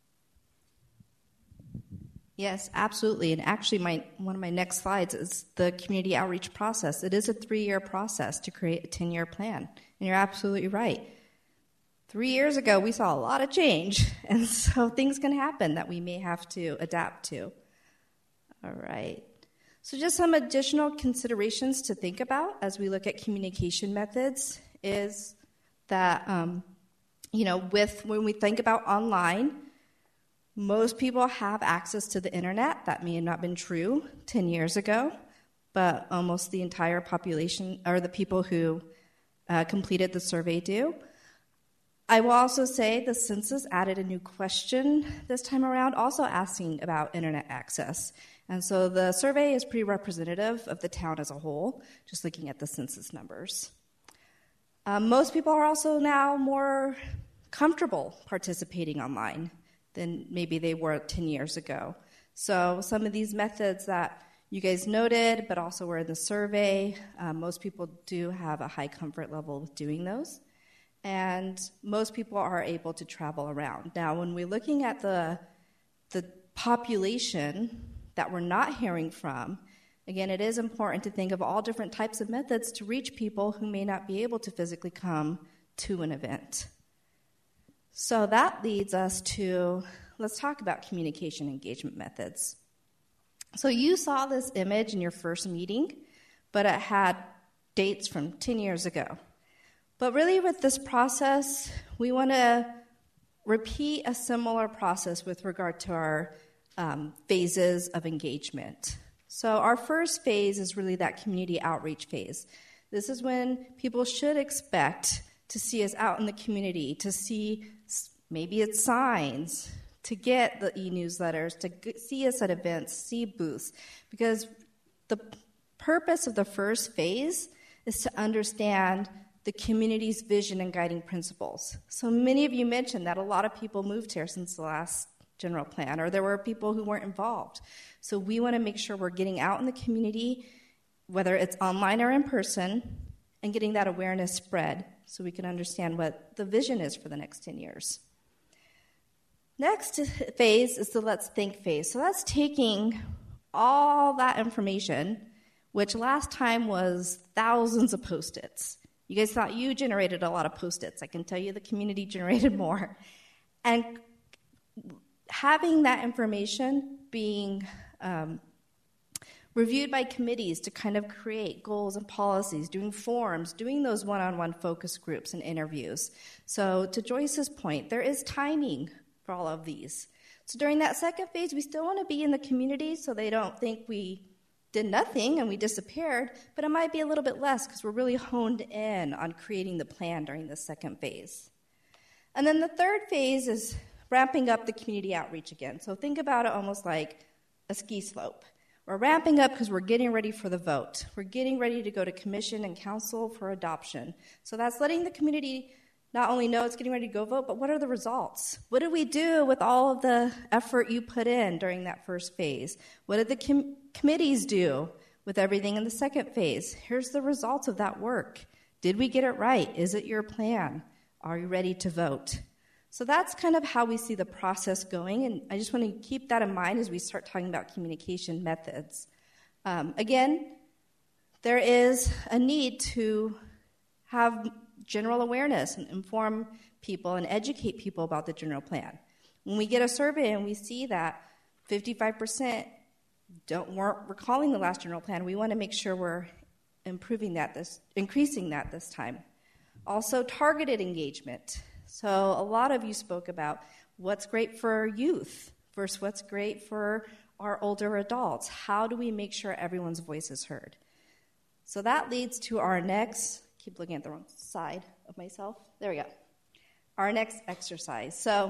Yes, absolutely. And actually, one of my next slides is the community outreach process. It is a 3-year process to create a 10-year plan. And you're absolutely right. 3 years ago, we saw a lot of change. And so things can happen that we may have to adapt to. All right. So just some additional considerations to think about as we look at communication methods is that, when we think about online, most people have access to the internet. That may have not been true 10 years ago, but almost the entire population, or the people who completed the survey, do. I will also say the census added a new question this time around, also asking about internet access. And so the survey is pretty representative of the town as a whole, just looking at the census numbers. Most people are also now more comfortable participating online than maybe they were 10 years ago. So some of these methods that you guys noted, but also were in the survey, most people do have a high comfort level with doing those. and most people are able to travel around. Now, when we're looking at the population that we're not hearing from, again, it is important to think of all different types of methods to reach people who may not be able to physically come to an event. So that leads us to, let's talk about communication engagement methods. So you saw this image in your first meeting, but it had dates from 10 years ago. But really with this process, we want to repeat a similar process with regard to our phases of engagement. So our first phase is really that community outreach phase. This is when people should expect to see us out in the community, to see maybe it's signs, to get the e-newsletters, to see us at events, see booths. Because the purpose of the first phase is to understand the community's vision and guiding principles. So many of you mentioned that a lot of people moved here since the last general plan, or there were people who weren't involved. So we want to make sure we're getting out in the community, whether it's online or in person, and getting that awareness spread so we can understand what the vision is for the next 10 years. Next phase is the let's think phase. So that's taking all that information, which last time was thousands of Post-its. You guys thought you generated a lot of Post-its. I can tell you the community generated more. And having that information being reviewed by committees to kind of create goals and policies, doing forums, doing those one-on-one focus groups and interviews. So to Joyce's point, there is timing for all of these. So during that second phase, we still want to be in the community so they don't think we did nothing and we disappeared, but it might be a little bit less because we're really honed in on creating the plan during the second phase. And then the third phase is ramping up the community outreach again. So think about it almost like a ski slope. We're ramping up because we're getting ready for the vote. We're getting ready to go to commission and council for adoption. So that's letting the community not only know it's getting ready to go vote, but what are the results? What did we do with all of the effort you put in during that first phase? What did the committees do with everything in the second phase? Here's the results of that work. Did we get it right? Is it your plan? Are you ready to vote? So that's kind of how we see the process going, and I just want to keep that in mind as we start talking about communication methods. Again, there is a need to have general awareness and inform people and educate people about the general plan. When we get a survey and we see that 55% weren't recalling the last general plan, we want to make sure we're increasing that this time. Also, targeted engagement. So a lot of you spoke about what's great for youth versus what's great for our older adults. How do we make sure everyone's voice is heard? So that leads to our next, keep looking at the wrong side of myself. There we go. Our next exercise. So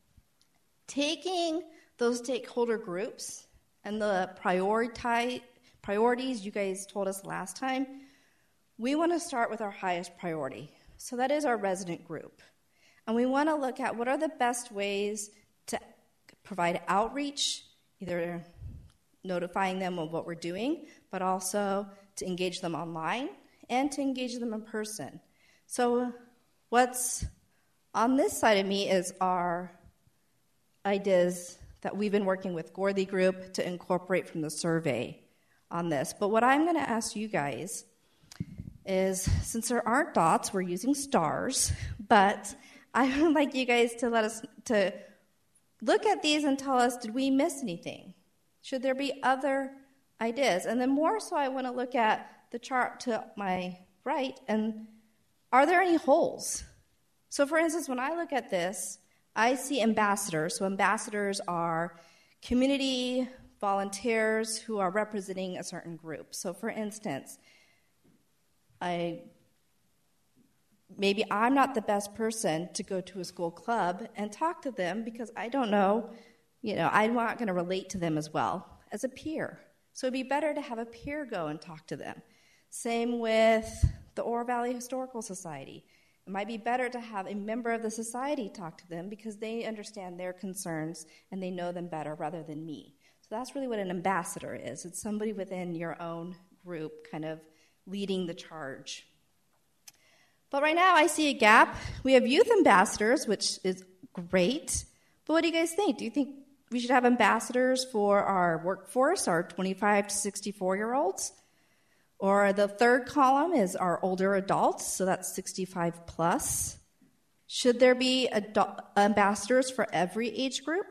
taking those stakeholder groups and the priorities you guys told us last time, we want to start with our highest priority. So that is our resident group. And we want to look at what are the best ways to provide outreach, either notifying them of what we're doing, but also to engage them online and to engage them in person. So what's on this side of me is our ideas that we've been working with Gordy Group to incorporate from the survey on this. But what I'm going to ask you guys is, since there aren't dots, we're using stars, but I would like you guys to to look at these and tell us, did we miss anything? Should there be other ideas? And then more so, I want to look at the chart to my right, and are there any holes? So for instance, when I look at this, I see ambassadors. So ambassadors are community volunteers who are representing a certain group. So for instance, maybe I'm not the best person to go to a school club and talk to them because I don't know, I'm not going to relate to them as well as a peer. So it'd be better to have a peer go and talk to them. Same with the Oro Valley Historical Society. It might be better to have a member of the society talk to them because they understand their concerns and they know them better rather than me. So that's really what an ambassador is. It's somebody within your own group kind of leading the charge. But right now I see a gap. We have youth ambassadors, which is great. But what do you guys think? Do you think we should have ambassadors for our workforce, our 25 to 64-year-olds? Or the third column is our older adults, so that's 65 plus. Should there be ambassadors for every age group?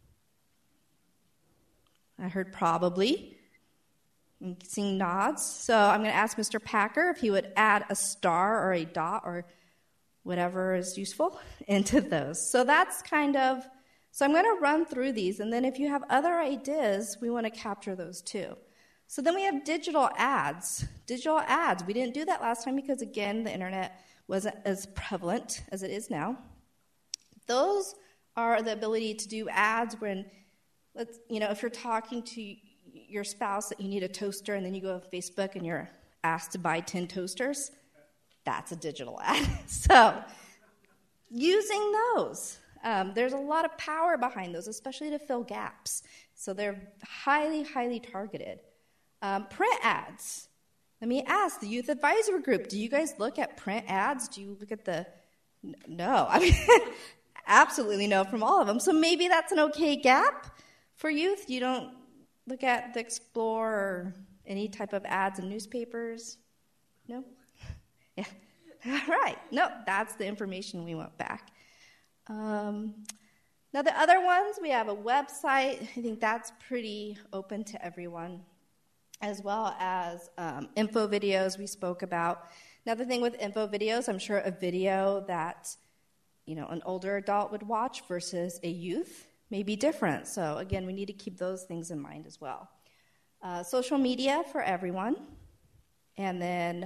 I heard probably. I'm seeing nods. So I'm going to ask Mr. Packer if he would add a star or a dot or whatever is useful into those. So that's so I'm going to run through these, and then if you have other ideas, we want to capture those too. So then we have digital ads. Digital ads, we didn't do that last time because, again, the internet wasn't as prevalent as it is now. Those are the ability to do ads when, if you're talking to your spouse that you need a toaster and then you go on Facebook and you're asked to buy 10 toasters, that's a digital ad. So using those, there's a lot of power behind those, especially to fill gaps. So they're highly, highly targeted. Print ads. Let me ask the Youth Advisory Group, do you guys look at print ads? Do you look at no. I mean, absolutely no from all of them. So maybe that's an okay gap for youth. You don't look at the Explore or any type of ads in newspapers? No? Yeah. All right. No, that's the information we want back. Now the other ones, we have a website. I think that's pretty open to everyone, as well as info videos we spoke about. Now the thing with info videos, I'm sure a video that an older adult would watch versus a youth may be different. So again, we need to keep those things in mind as well. Social media for everyone, and then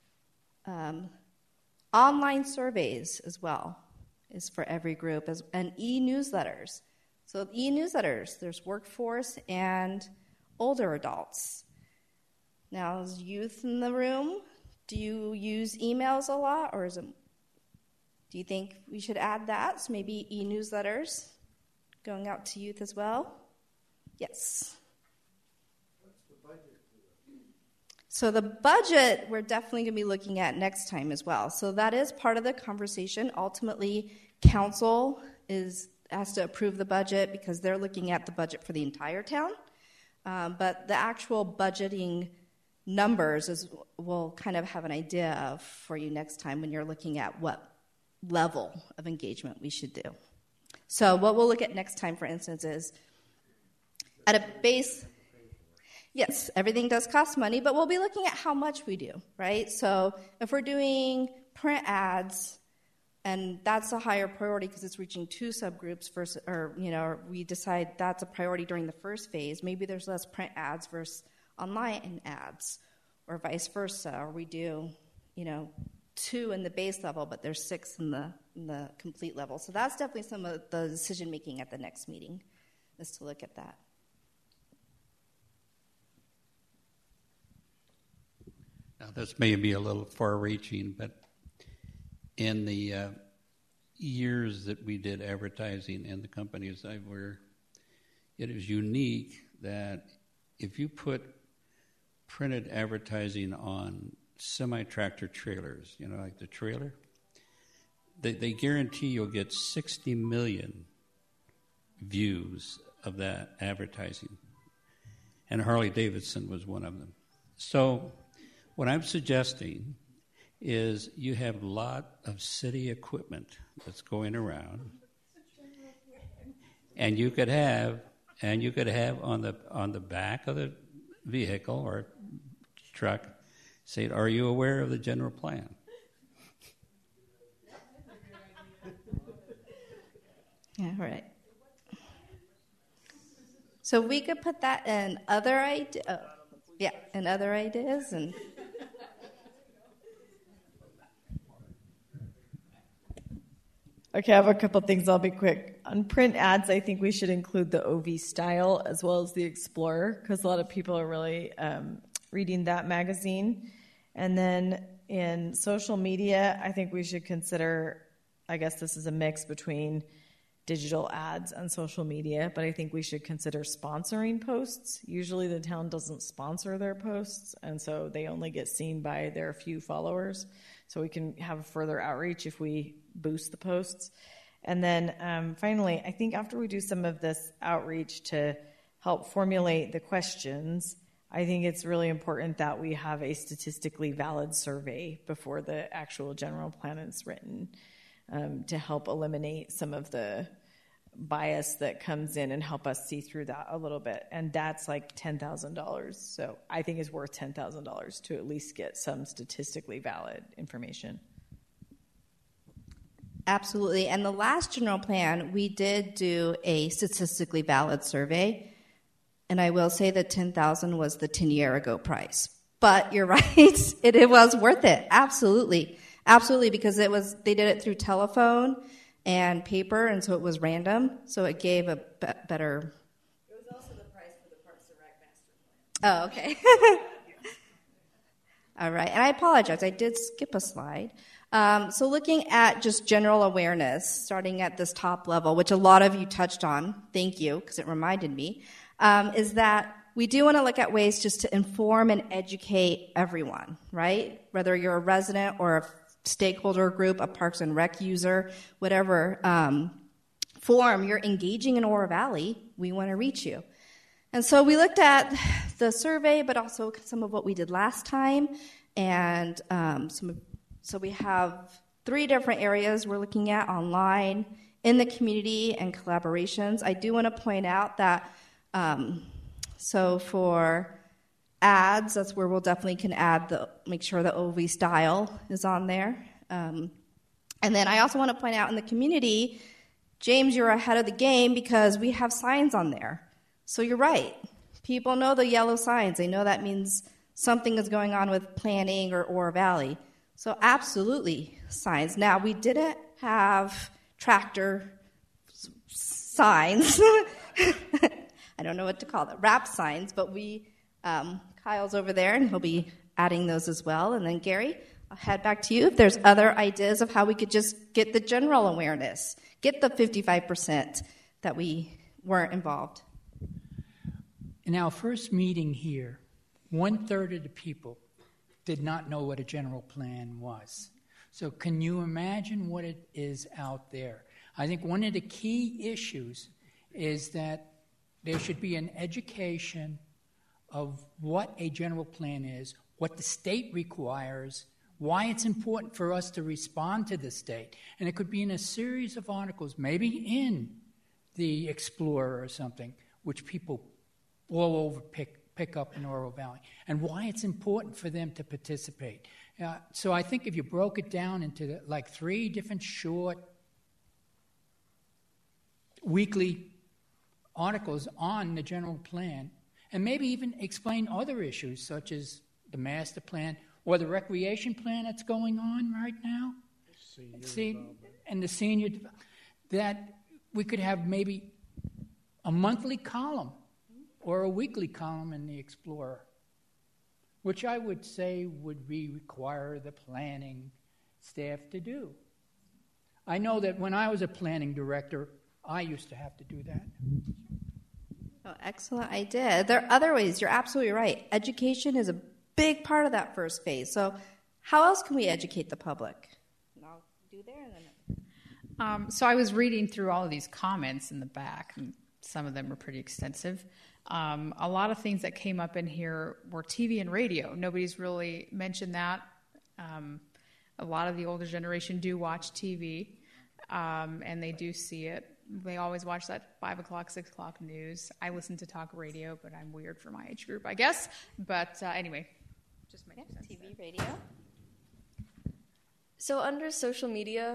online surveys as well is for every group, and e-newsletters. So e-newsletters, there's workforce and older adults. Now, is youth in the room? Do you use emails a lot, or do you think we should add that? So maybe e-newsletters going out to youth as well? Yes. What's the budget for that? So the budget we're definitely going to be looking at next time as well. So that is part of the conversation. Ultimately, council has to approve the budget because they're looking at the budget for the entire town. But the actual budgeting numbers we'll kind of have an idea of for you next time when you're looking at what level of engagement we should do. So what we'll look at next time, for instance, is at a base. Yes, everything does cost money, but we'll be looking at how much we do, right? So if we're doing print ads, and that's a higher priority because it's reaching two subgroups versus, or we decide that's a priority during the first phase, maybe there's less print ads versus online ads, or vice versa, or we do, 2 in the base level, but there's 6 in the complete level. So that's definitely some of the decision making at the next meeting, is to look at that. Now, this may be a little far-reaching, but in the years that we did advertising in the companies I were, it is unique that if you put printed advertising on semi-tractor trailers, like the trailer, they guarantee you'll get 60 million views of that advertising. And Harley-Davidson was one of them. So what I'm suggesting is you have a lot of city equipment that's going around, and you could have on the back of the vehicle or truck say, "Are you aware of the general plan?" Yeah, right. So we could put that in other ideas. In other ideas and. Okay, I have a couple things. I'll be quick. On print ads, I think we should include the OV Style as well as the Explorer because a lot of people are really reading that magazine. And then in social media, I think we should consider, I guess this is a mix between digital ads on social media, but I think we should consider sponsoring posts. Usually the town doesn't sponsor their posts, and so they only get seen by their few followers. So we can have further outreach if we boost the posts. And then finally, I think after we do some of this outreach to help formulate the questions, I think it's really important that we have a statistically valid survey before the actual general plan is written, to help eliminate some of the bias that comes in and help us see through that a little bit. And that's like $10,000. So I think it's worth $10,000 to at least get some statistically valid information. Absolutely. And the last general plan, we did do a statistically valid survey. And I will say that $10,000 was the 10-year-ago price. But you're right, it was worth it. Absolutely. Absolutely, because they did it through telephone and paper, and so it was random. So it gave a better... It was also the price for the Parks and Rec Master Plan. Oh, okay. All right. And I apologize. I did skip a slide. So looking at just general awareness, starting at this top level, which a lot of you touched on, thank you, because it reminded me, is that we do want to look at ways just to inform and educate everyone, right? Whether you're a resident or a stakeholder group, a Parks and Rec user, whatever form you're engaging in Oro Valley, we want to reach you. And so we looked at the survey, but also some of what we did last time, and so we have 3 different areas we're looking at: online, in the community, and collaborations. I do want to point out that so for ads, that's where we'll definitely can add make sure the OV style is on there. And then I also want to point out in the community, James, you're ahead of the game because we have signs on there. So you're right. People know the yellow signs. They know that means something is going on with planning or Oro Valley. So absolutely signs. Now, we didn't have tractor signs. I don't know what to call them, wrap signs, but Kyle's over there, and he'll be adding those as well. And then, Gary, I'll head back to you if there's other ideas of how we could just get the general awareness, get the 55% that we weren't involved. In our first meeting here, 1/3 of the people did not know what a general plan was. So can you imagine what it is out there? I think one of the key issues is that there should be an education of what a general plan is, what the state requires, why it's important for us to respond to the state. And it could be in a series of articles, maybe in the Explorer or something, which people all over pick up in Oro Valley, and why it's important for them to participate. So I think if you broke it down into 3 different short weekly articles on the general plan, and maybe even explain other issues such as the master plan or the recreation plan that's going on right now, and the senior, that we could have maybe a monthly column or a weekly column in the Explorer, which I would say would require the planning staff to do. I know that when I was a planning director, I used to have to do that. Oh, excellent idea. There are other ways. You're absolutely right. Education is a big part of that first phase. So how else can we educate the public? And I'll do there and then... So I was reading through all of these comments in the back, and some of them were pretty extensive. A lot of things that came up in here were TV and radio. Nobody's really mentioned that. A lot of the older generation do watch TV, and they do see it. They always watch that 5 o'clock, 6 o'clock news. I listen to talk radio, but I'm weird for my age group, I guess. But anyway, just my TV, radio. So under social media,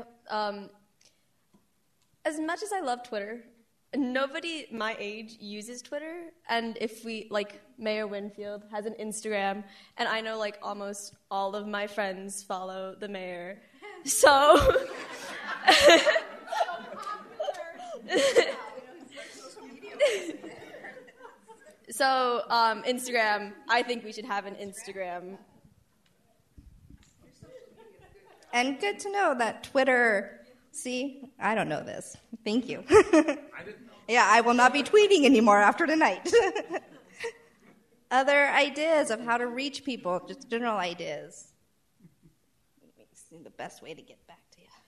as much as I love Twitter, nobody my age uses Twitter. And if we, Mayor Winfield has an Instagram, and I know almost all of my friends follow the mayor. So... So, Instagram, I think we should have an Instagram. And good to know that Twitter See, I don't know this. Thank you. I didn't know. Yeah, I will not be tweeting anymore after tonight. Other ideas of how to reach people, just general ideas. Let me see the best way to get back to you.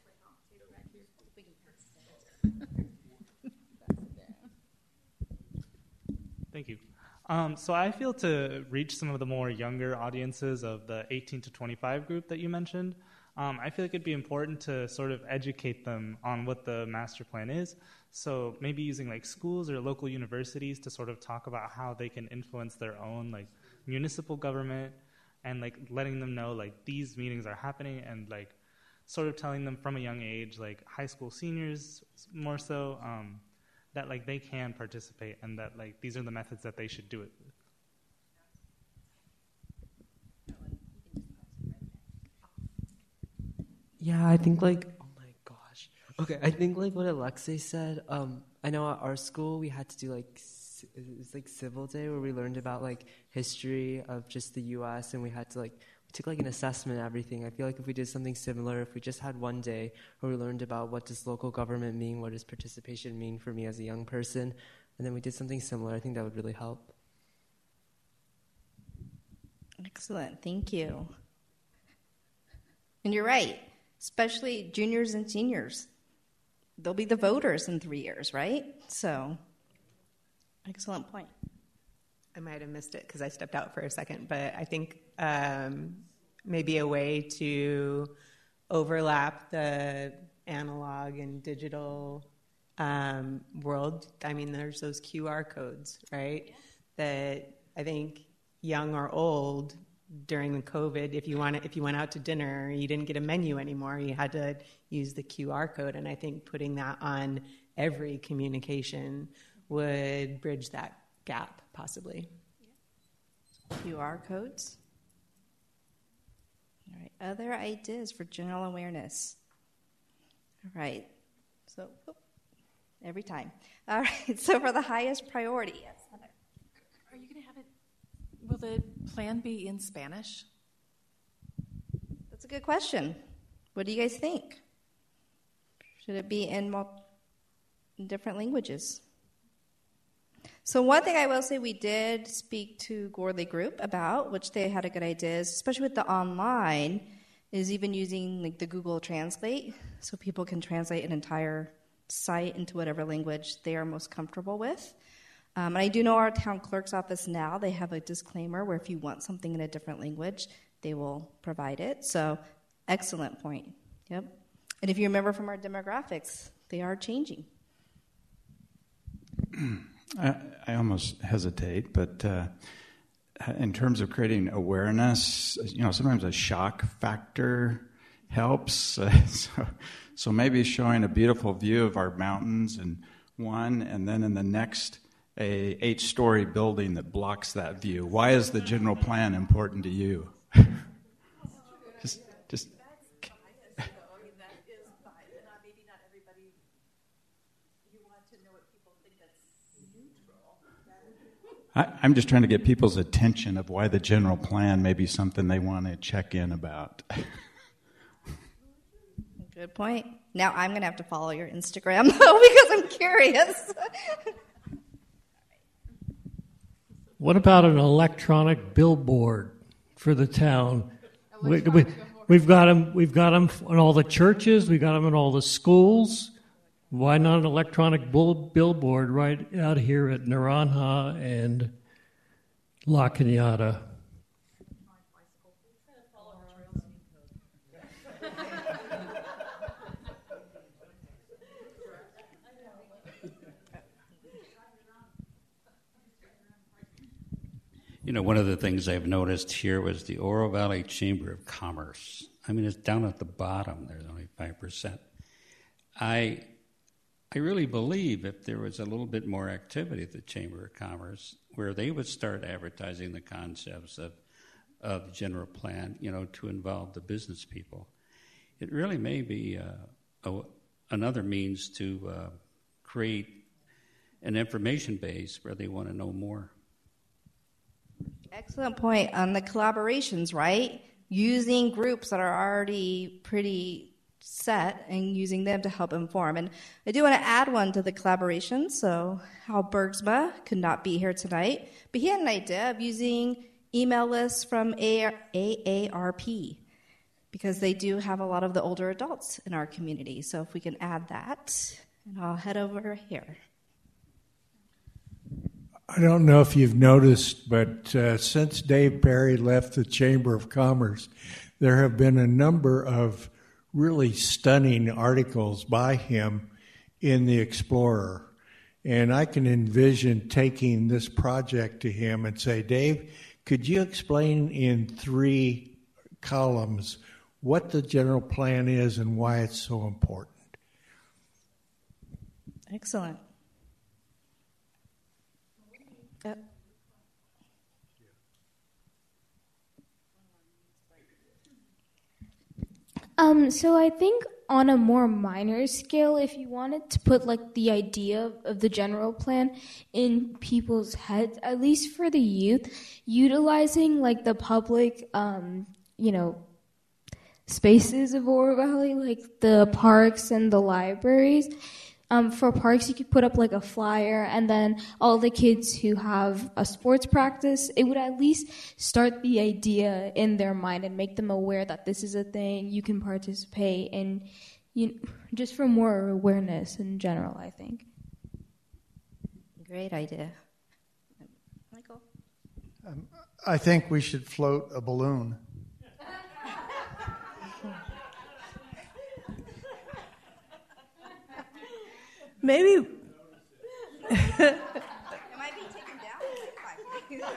Thank you. So I feel to reach some of the more younger audiences of the 18 to 25 group that you mentioned, I feel like it'd be important to sort of educate them on what the master plan is. So maybe using like schools or local universities to sort of talk about how they can influence their own like municipal government, and like letting them know like these meetings are happening, and like sort of telling them from a young age, like high school seniors more so, that like they can participate, and that like these are the methods that they should do it with. Yeah, I think like, oh my gosh. Okay, I think like what Alexei said, I know at our school we had to do like, it was like Civil Day where we learned about like history of just the U.S. and we had to like, we took like an assessment and everything. I feel like if we did something similar, if we just had one day where we learned about what does local government mean, what does participation mean for me as a young person, and then we did something similar, I think that would really help. Excellent, thank you. And you're right, especially juniors and seniors. They'll be the voters in 3 years, right? So, excellent point. I might have missed it because I stepped out for a second, but I think maybe a way to overlap the analog and digital world. I mean, there's those QR codes, right? Yeah. That I think young or old during the COVID, if you went out to dinner, you didn't get a menu anymore. You had to use the QR code, and I think putting that on every communication would bridge that gap, possibly. QR codes. All right. Other ideas for general awareness. All right. So, every time. All right. So, for the highest priority, yes. Are you going to have it? Will the plan be in Spanish? That's a good question. What do you guys think? Should it be in different languages? So one thing I will say we did speak to Gourley Group about, which they had a good idea, especially with the online, is even using like the Google Translate, so people can translate an entire site into whatever language they are most comfortable with. And I do know our town clerk's office now, they have a disclaimer where if you want something in a different language, they will provide it. So excellent point. Yep. And if you remember from our demographics, they are changing. I almost hesitate, but in terms of creating awareness, sometimes a shock factor helps. So maybe showing a beautiful view of our mountains in one, and then in the next, a 8-story building that blocks that view. Why is the general plan important to you? just. I'm just trying to get people's attention of why the general plan may be something they want to check in about. Good point. Now I'm going to have to follow your Instagram, though, because I'm curious. What about an electronic billboard for the town? We've got them in all the churches. We've got them in all the schools. Why not an electronic billboard right out here at Naranja and La Cañada? One of the things I've noticed here was the Oro Valley Chamber of Commerce. I mean, it's down at the bottom. There's only 5%. I really believe if there was a little bit more activity at the Chamber of Commerce, where they would start advertising the concepts of the general plan, to involve the business people, it really may be another means to create an information base where they want to know more. Excellent point on the collaborations, right? Using groups that are already pretty set and using them to help inform. And I do want to add one to the collaboration. So Hal Bergsma could not be here tonight, but he had an idea of using email lists from AARP because they do have a lot of the older adults in our community. So if we can add that, and I'll head over here. I don't know if you've noticed, but since Dave Perry left the Chamber of Commerce, there have been a number of really stunning articles by him in the Explorer. And I can envision taking this project to him and say, Dave, could you explain in 3 columns what the general plan is and why it's so important? Excellent. So I think on a more minor scale, if you wanted to put like the idea of the general plan in people's heads, at least for the youth, utilizing like the public, spaces of Oro Valley, like the parks and the libraries. For parks, you could put up like a flyer, and then all the kids who have a sports practice, it would at least start the idea in their mind and make them aware that this is a thing, you can participate, and just for more awareness in general, I think. Great idea. Michael? I think we should float a balloon. Maybe. It might be taken down in like 5 days.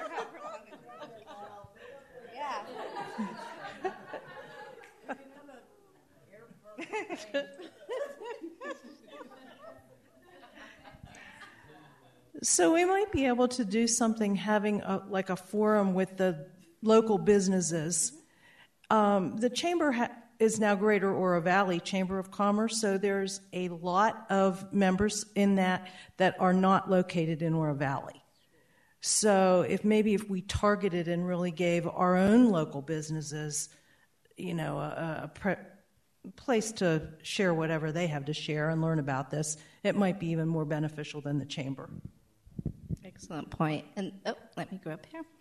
Yeah. So we might be able to do something, having a forum with the local businesses. The chamber is now Greater Oro Valley Chamber of Commerce, so there's a lot of members in that are not located in Oro Valley. So if we targeted and really gave our own local businesses, a place to share whatever they have to share and learn about this, it might be even more beneficial than the chamber. Excellent point. And let me go up here.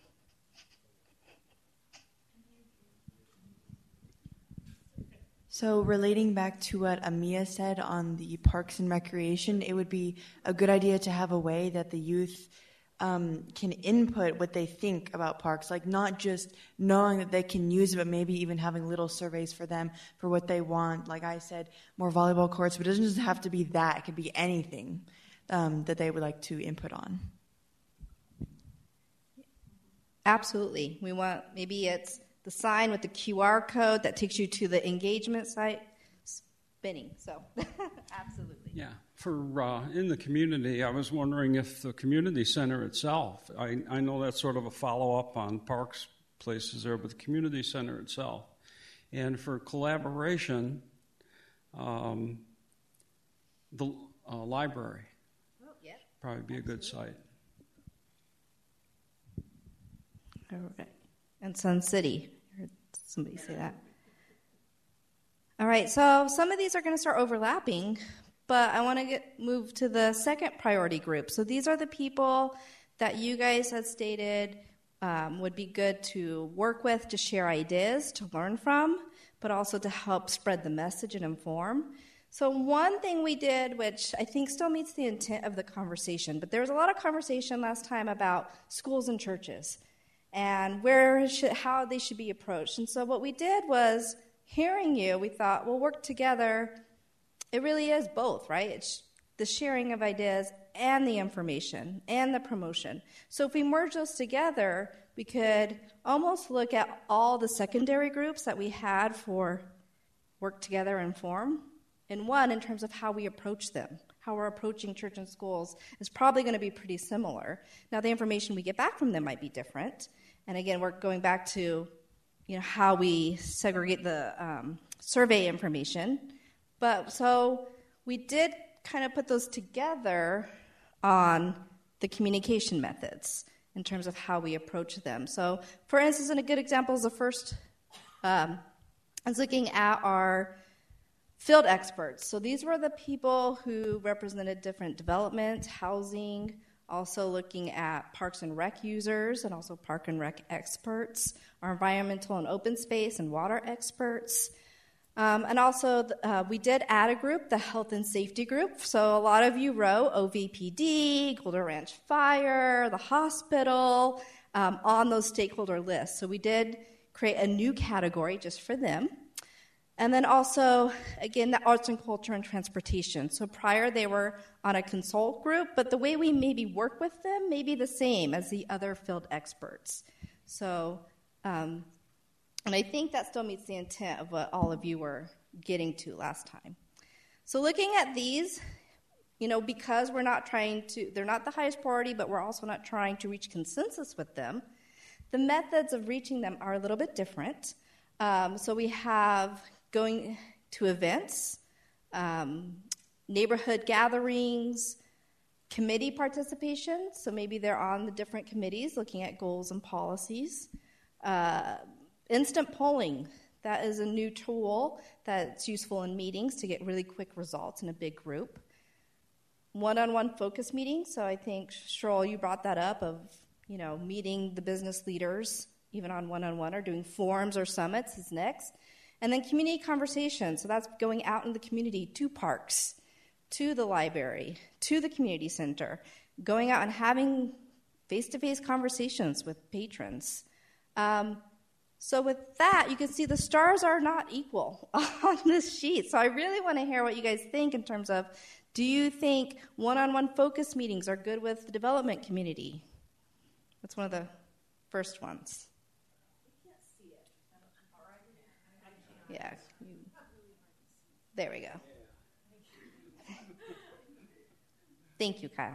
So relating back to what Amia said on the parks and recreation, it would be a good idea to have a way that the youth can input what they think about parks, like not just knowing that they can use it, but maybe even having little surveys for them for what they want. Like I said, more volleyball courts, but it doesn't just have to be that. It could be anything that they would like to input on. Absolutely. We want, maybe it's the sign with the QR code that takes you to the engagement site, spinning. So, absolutely. Yeah. For in the community, I was wondering if the community center itself, I know that's sort of a follow-up on parks places there, but the community center itself. And for collaboration, the library probably be a good site. All right. And Sun City. I heard somebody say that. All right, so some of these are going to start overlapping, but I want to move to the second priority group. So these are the people that you guys had stated would be good to work with, to share ideas, to learn from, but also to help spread the message and inform. So one thing we did, which I think still meets the intent of the conversation, but there was a lot of conversation last time about schools and churches and how they should be approached. And so what we did was, hearing you, we thought, we'll work together. It really is both, right? It's the sharing of ideas and the information and the promotion. So if we merge those together, we could almost look at all the secondary groups that we had for work together and form. And one, in terms of how we approach them, how we're approaching church and schools, is probably going to be pretty similar. Now, the information we get back from them might be different. And again, we're going back to how we segregate the survey information. But so we did kind of put those together on the communication methods in terms of how we approach them. So, for instance, and a good example is the first, I was looking at our Field experts. So these were the people who represented different development, housing, also looking at parks and rec users and also park and rec experts, our environmental and open space and water experts. And also we did add a group, the health and safety group. So a lot of you wrote OVPD, Golden Ranch Fire, the hospital, on those stakeholder lists. So we did create a new category just for them. And then also, again, the arts and culture and transportation. So prior they were on a consult group, but the way we maybe work with them may be the same as the other field experts. So, and I think that still meets the intent of what all of you were getting to last time. So looking at these, because we're not they're not the highest priority, but we're also not trying to reach consensus with them, the methods of reaching them are a little bit different. So we have going to events, neighborhood gatherings, committee participation. So maybe they're on the different committees looking at goals and policies. Instant polling. That is a new tool that's useful in meetings to get really quick results in a big group. One-on-one focus meetings. So I think, Sherrill, you brought that up of, meeting the business leaders even on one-on-one or doing forums or summits is next. And then community conversations. So that's going out in the community to parks, to the library, to the community center, going out and having face-to-face conversations with patrons. So with that, you can see the stars are not equal on this sheet. So I really want to hear what you guys think in terms of, do you think one-on-one focus meetings are good with the development community? That's one of the first ones. Yeah. There we go. Thank you, Kyle.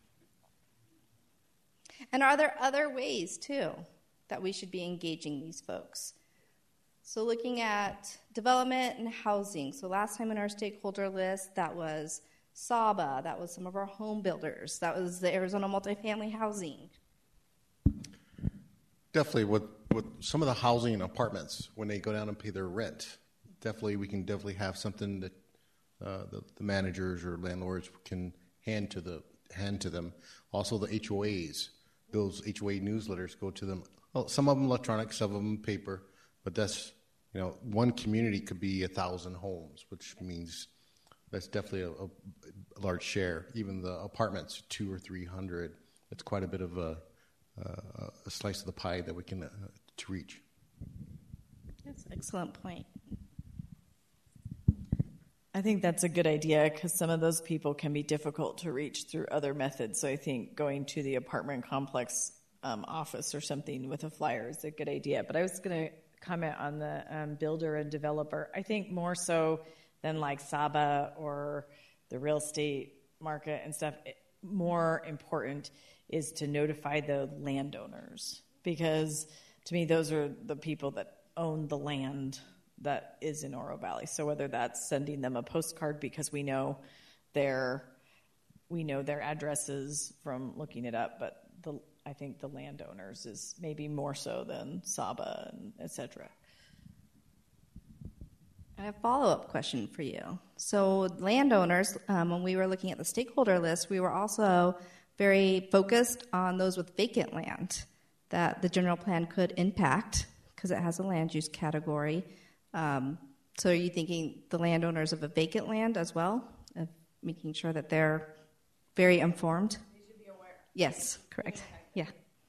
And are there other ways, too, that we should be engaging these folks? So looking at development and housing. So last time in our stakeholder list, that was Saba. That was some of our home builders. That was the Arizona multifamily housing. Definitely, with some of the housing and apartments, when they go down and pay their rent, we can have something that the managers or landlords can hand to them. Also, the HOAs, those HOA newsletters go to them. Well, some of them electronic, some of them paper, but that's one community could be 1,000 homes, which means that's definitely a large share. Even the apartments, 200 or 300, it's quite a bit of a slice of the pie that we can to reach. That's an excellent point. I think that's a good idea because some of those people can be difficult to reach through other methods. So I think going to the apartment complex office or something with a flyer is a good idea. But I was going to comment on the builder and developer. I think more so than like Saba or the real estate market and stuff, more important is to notify the landowners, because to me those are the people that own the land that is in Oro Valley. So whether that's sending them a postcard because we know their addresses from looking it up, but I think the landowners is maybe more so than Saba and et cetera. I have a follow-up question for you. So landowners, when we were looking at the stakeholder list, we were also very focused on those with vacant land that the general plan could impact because it has a land use category. So are you thinking the landowners of a vacant land as well, of making sure that they're very informed? They should be aware. Yes, correct. Yeah.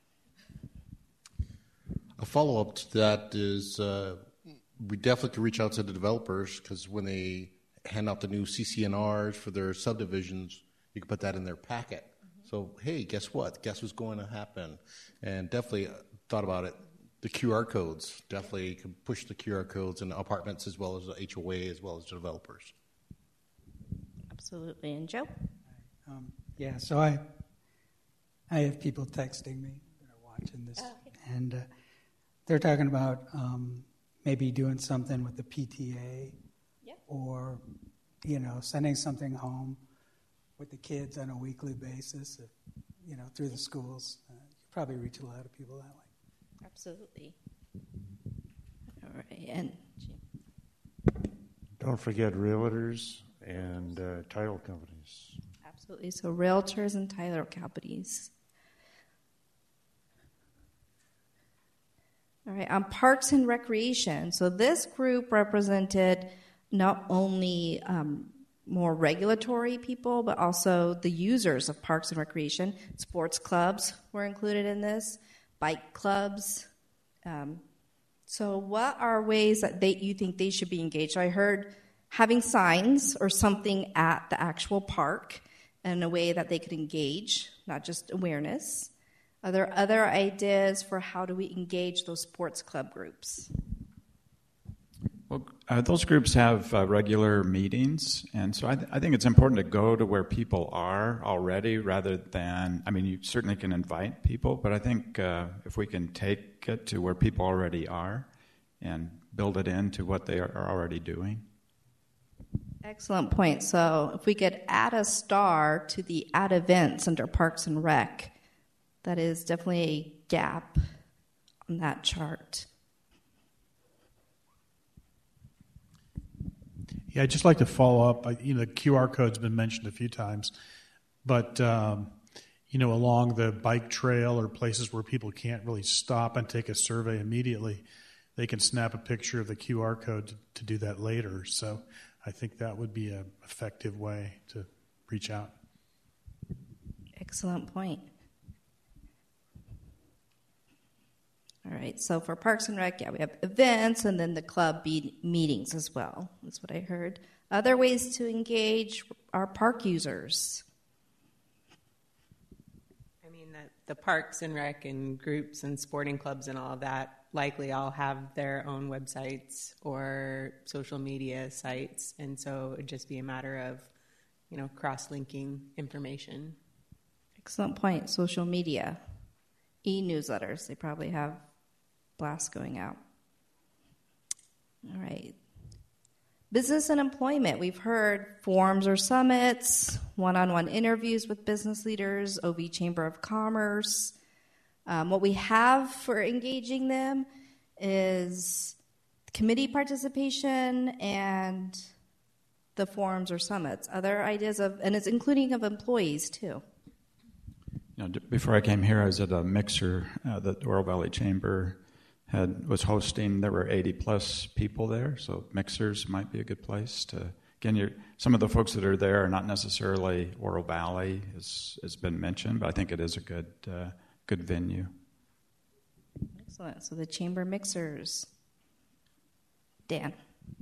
A follow-up to that is we definitely could reach out to the developers, because when they hand out the new CCNRs for their subdivisions, you can put that in their packet. Mm-hmm. So, hey, guess what? Guess what's going to happen? And definitely thought about it. The QR codes, definitely could push the QR codes in the apartments as well as the HOA as well as the developers. Absolutely. And Joe? Yeah, so I have people texting me that are watching this, and they're talking about maybe doing something with the PTA, or sending something home with the kids on a weekly basis, through the schools. You probably reach a lot of people that way. Absolutely. All right, and Don't forget realtors and title companies. Absolutely. So realtors and title companies. All right, on Parks and Recreation. So this group represented not only more regulatory people, but also the users of Parks and Recreation. Sports clubs were included in this, bike clubs. So what are ways that you think they should be engaged? So I heard having signs or something at the actual park in a way that they could engage, not just awareness. Are there other ideas for how do we engage those sports club groups? Well, those groups have regular meetings, and so I think it's important to go to where people are already rather than, you certainly can invite people, but I think if we can take it to where people already are and build it into what they are already doing. Excellent point. So if we could add a star to the add events under Parks and Rec, that is definitely a gap on that chart. Yeah, I'd just like to follow up. The QR code's been mentioned a few times, but along the bike trail or places where people can't really stop and take a survey immediately, they can snap a picture of the QR code to do that later. So I think that would be an effective way to reach out. Excellent point. All right, so for Parks and Rec, we have events and then the club meetings as well. That's what I heard. Other ways to engage our park users. The Parks and Rec and groups and sporting clubs and all of that likely all have their own websites or social media sites, and so it'd just be a matter of, cross-linking information. Excellent point. Social media, e-newsletters, they probably have blasts going out. All right. Business and employment. We've heard forums or summits, one-on-one interviews with business leaders, OV Chamber of Commerce. What we have for engaging them is committee participation and the forums or summits. Other ideas and it's including of employees too. Before I came here, I was at a mixer that Oro Valley Chamber was hosting. There were 80-plus people there, so mixers might be a good place to. Again, some of the folks that are there are not necessarily Oro Valley, as has been mentioned, but I think it is a good venue. Excellent. So the chamber mixers. Dan.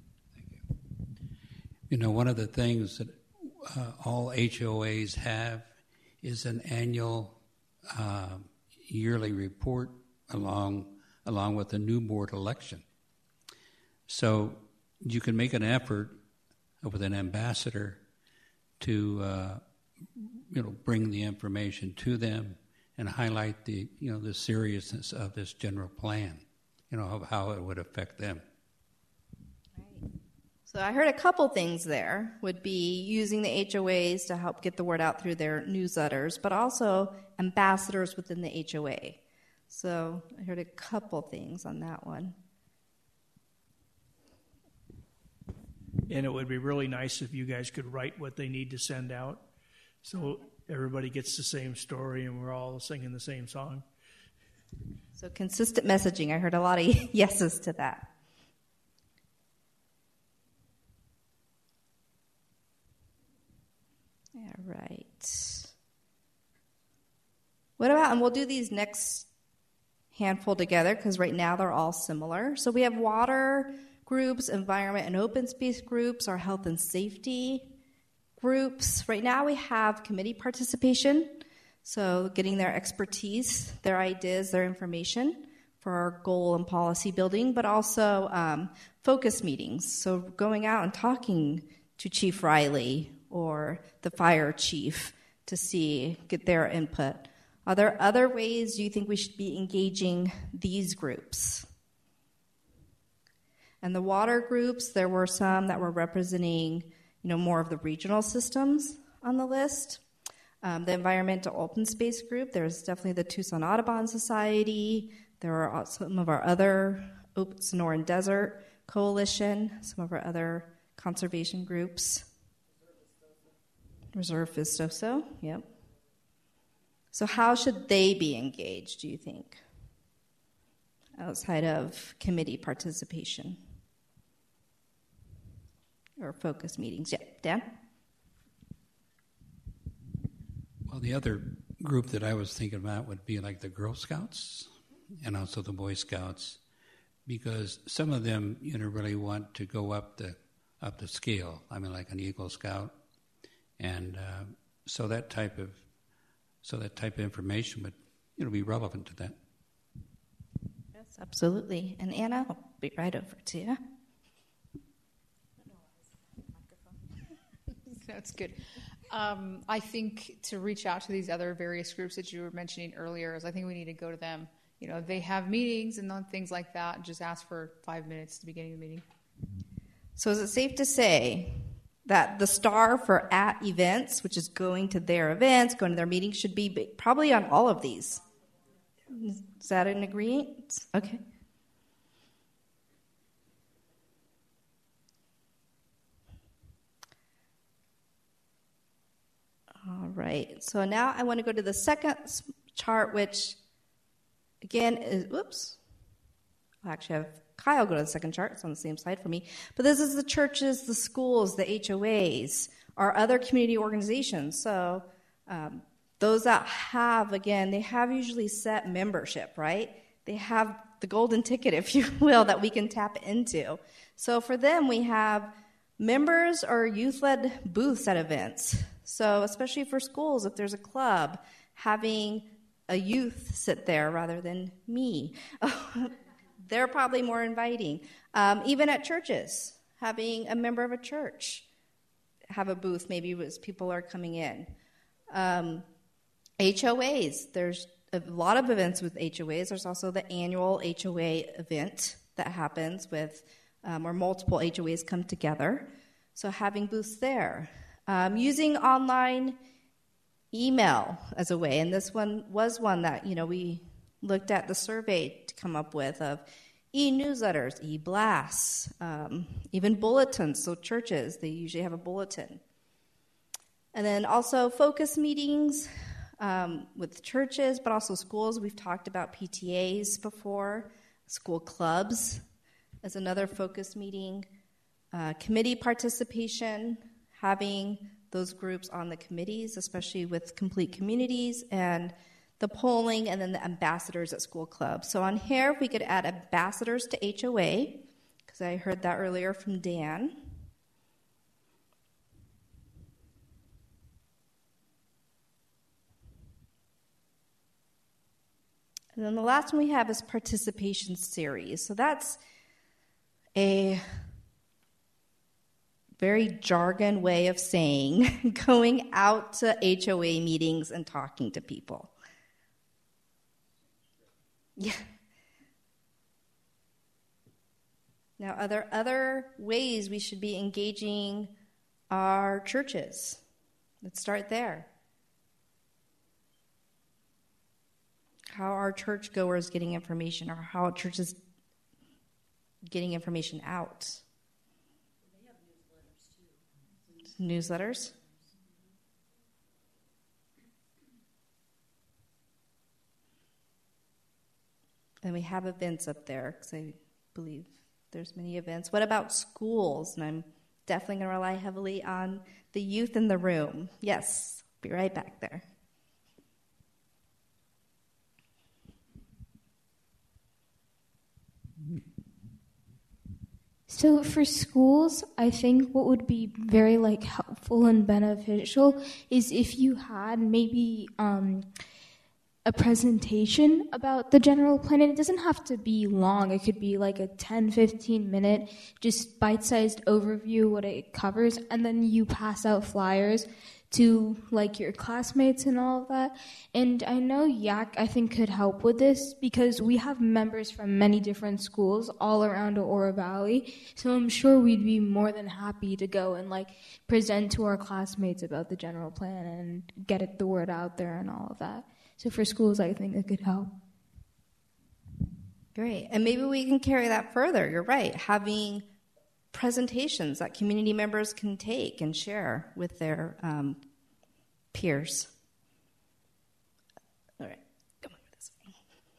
Thank you. One of the things that all HOAs have is an annual yearly report along with the new board election. So you can make an effort with an ambassador to bring the information to them and highlight the seriousness of this general plan, of how it would affect them. Right. So I heard a couple things there would be using the HOAs to help get the word out through their newsletters, but also ambassadors within the HOA. So I heard a couple things on that one. And it would be really nice if you guys could write what they need to send out so everybody gets the same story and we're all singing the same song. So consistent messaging. I heard a lot of yeses to that. All right. What about, and we'll do these next handful together because right now they're all similar. So we have water groups, environment and open space groups, our health and safety groups. Right now we have committee participation, so getting their expertise, their ideas, their information for our goal and policy building, but also focus meetings. So going out and talking to Chief Riley or the fire chief to get their input. Are there other ways you think we should be engaging these groups? And the water groups, there were some that were representing, more of the regional systems on the list. The environmental open space group, there's definitely the Tucson Audubon Society. There are some of our other Sonoran Desert Coalition, some of our other conservation groups. Reserve Vistoso, yep. So how should they be engaged, do you think, outside of committee participation or focus meetings? Yeah, Dan? Well, the other group that I was thinking about would be like the Girl Scouts and also the Boy Scouts, because some of them, really want to go up the scale. I mean, like an Eagle Scout, and so that type of information would, be relevant to that. Yes, absolutely. And Anna, I'll be right over to you. That's good. I think to reach out to these other various groups that you were mentioning earlier, is I think we need to go to them. They have meetings and things like that, and just ask for 5 minutes at the beginning of the meeting. So is it safe to say that the star for at events, which is going to their events, going to their meetings, should be probably on all of these? Is that an agreement? Okay. All right. So now I want to go to the second chart, which again is, whoops. I'll actually have Kyle go to the second chart. It's on the same slide for me. But this is the churches, the schools, the HOAs, our other community organizations. So those that have, again, they have usually set membership, right? They have the golden ticket, if you will, that we can tap into. So for them, we have members or youth-led booths at events. So especially for schools, if there's a club, having a youth sit there rather than me. They're probably more inviting. Even at churches, having a member of a church have a booth maybe as people are coming in. HOAs, there's a lot of events with HOAs. There's also the annual HOA event that happens with where multiple HOAs come together. So having booths there. Using online email as a way, and this one was one that, we looked at the survey to come up with of e-newsletters, e-blasts, even bulletins. So churches, they usually have a bulletin. And then also focus meetings with churches, but also schools. We've talked about PTAs before. School clubs as another focus meeting. Committee participation, having those groups on the committees, especially with complete communities, and the polling, and then the ambassadors at school clubs. So on here, if we could add ambassadors to HOA, because I heard that earlier from Dan. And then the last one we have is participation series. So that's a very jargon way of saying going out to HOA meetings and talking to people. Yeah. Now, are there other ways we should be engaging our churches? Let's start there. How are churchgoers getting information, or how are churches getting information out? They have newsletters, too. Newsletters? And we have events up there, because I believe there's many events. What about schools? And I'm definitely going to rely heavily on the youth in the room. Yes, be right back there. So for schools, I think what would be very helpful and beneficial is if you had maybe a presentation about the general plan. And it doesn't have to be long. It could be like a 10-15 minute, just bite-sized overview what it covers, and then you pass out flyers to your classmates and all of that. And I know YAC, I think, could help with this because we have members from many different schools all around Oro Valley. So I'm sure we'd be more than happy to go and present to our classmates about the general plan and get the word out there and all of that. So for schools, I think it could help. Great. And maybe we can carry that further. You're right. Having presentations that community members can take and share with their peers. All right, come on with this one.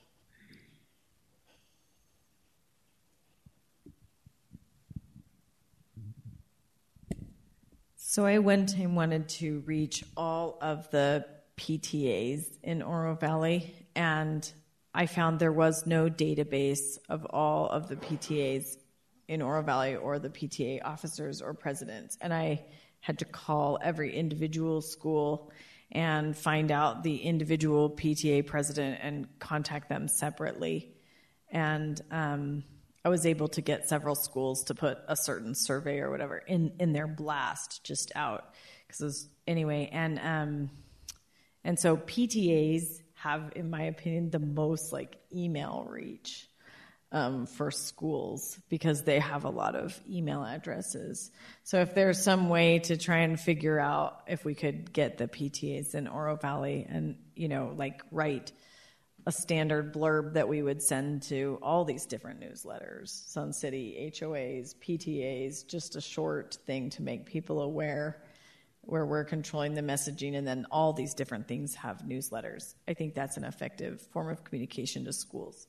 So I went and wanted to reach all of the PTAs in Oro Valley, and I found there was no database of all of the PTAs in Oro Valley or the PTA officers or presidents. And I had to call every individual school and find out the individual PTA president and contact them separately. And I was able to get several schools to put a certain survey or whatever in their blast just out. Anyway, and so PTAs have, in my opinion, the most email reach for schools because they have a lot of email addresses. So if there's some way to try and figure out if we could get the PTAs in Oro Valley and, write a standard blurb that we would send to all these different newsletters, Sun City, HOAs, PTAs, just a short thing to make people aware where we're controlling the messaging, and then all these different things have newsletters. I think that's an effective form of communication to schools.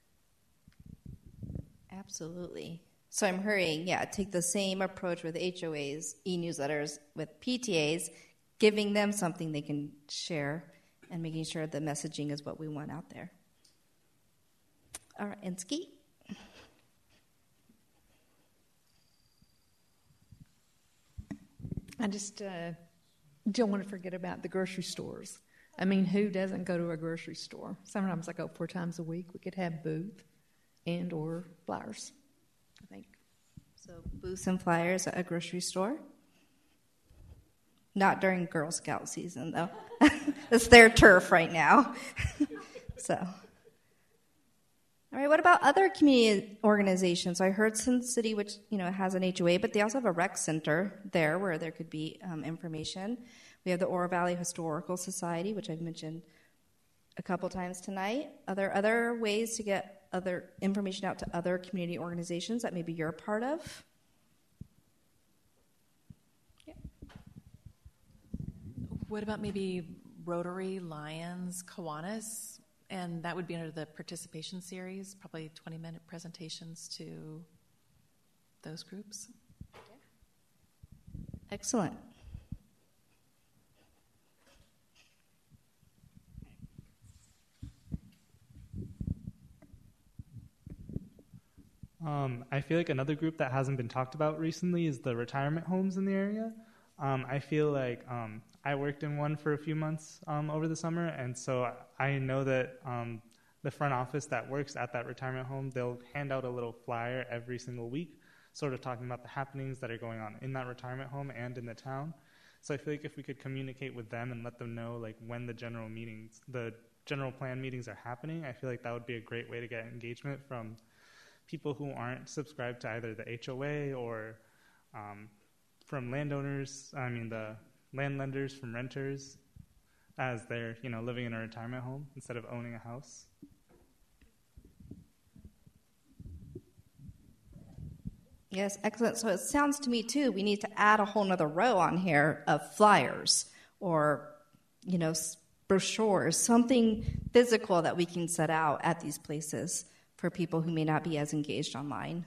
Absolutely. So I'm hurrying, take the same approach with HOAs, e-newsletters, with PTAs, giving them something they can share and making sure the messaging is what we want out there. All right, and Skeet. I just don't want to forget about the grocery stores. I mean, who doesn't go to a grocery store? Sometimes I go 4 times a week. We could have booth and or flyers, I think. So booths and flyers at a grocery store? Not during Girl Scout season, though. It's their turf right now. So, all right. What about other community organizations? I heard Sun City, which has an HOA, but they also have a rec center there where there could be information. We have the Oro Valley Historical Society, which I've mentioned a couple times tonight. Are there other ways to get other information out to other community organizations that maybe you're a part of? What about maybe Rotary, Lions, Kiwanis? And that would be under the participation series, probably 20-minute presentations to those groups. Excellent. I feel like another group that hasn't been talked about recently is the retirement homes in the area. I feel like I worked in one for a few months over the summer, and so I know that the front office that works at that retirement home, they'll hand out a little flyer every single week, sort of talking about the happenings that are going on in that retirement home and in the town. So I feel like if we could communicate with them and let them know when the general plan meetings are happening, I feel like that would be a great way to get engagement from people who aren't subscribed to either the HOA or from landowners, the land lenders, from renters, as they're living in a retirement home instead of owning a house. Yes, excellent. So it sounds to me too, we need to add a whole nother row on here of flyers or brochures, something physical that we can set out at these places for people who may not be as engaged online.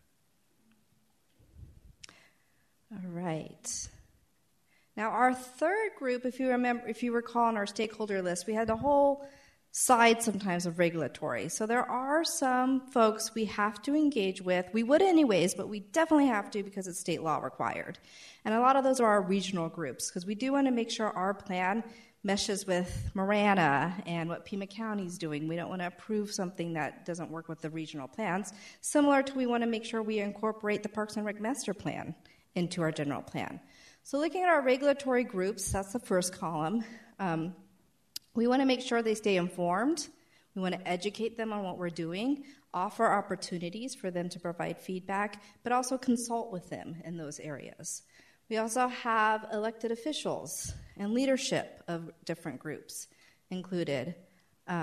All right. Now, our third group, if you recall on our stakeholder list, we had the whole side sometimes of regulatory. So there are some folks we have to engage with. We would anyways, but we definitely have to because it's state law required. And a lot of those are our regional groups because we do want to make sure our plan meshes with Marana and what Pima County is doing. We don't want to approve something that doesn't work with the regional plans. Similar to we want to make sure we incorporate the Parks and Rec Master Plan into our general plan. So looking at our regulatory groups, that's the first column. We want to make sure they stay informed. We want to educate them on what we're doing, offer opportunities for them to provide feedback, but also consult with them in those areas. We also have elected officials and leadership of different groups included.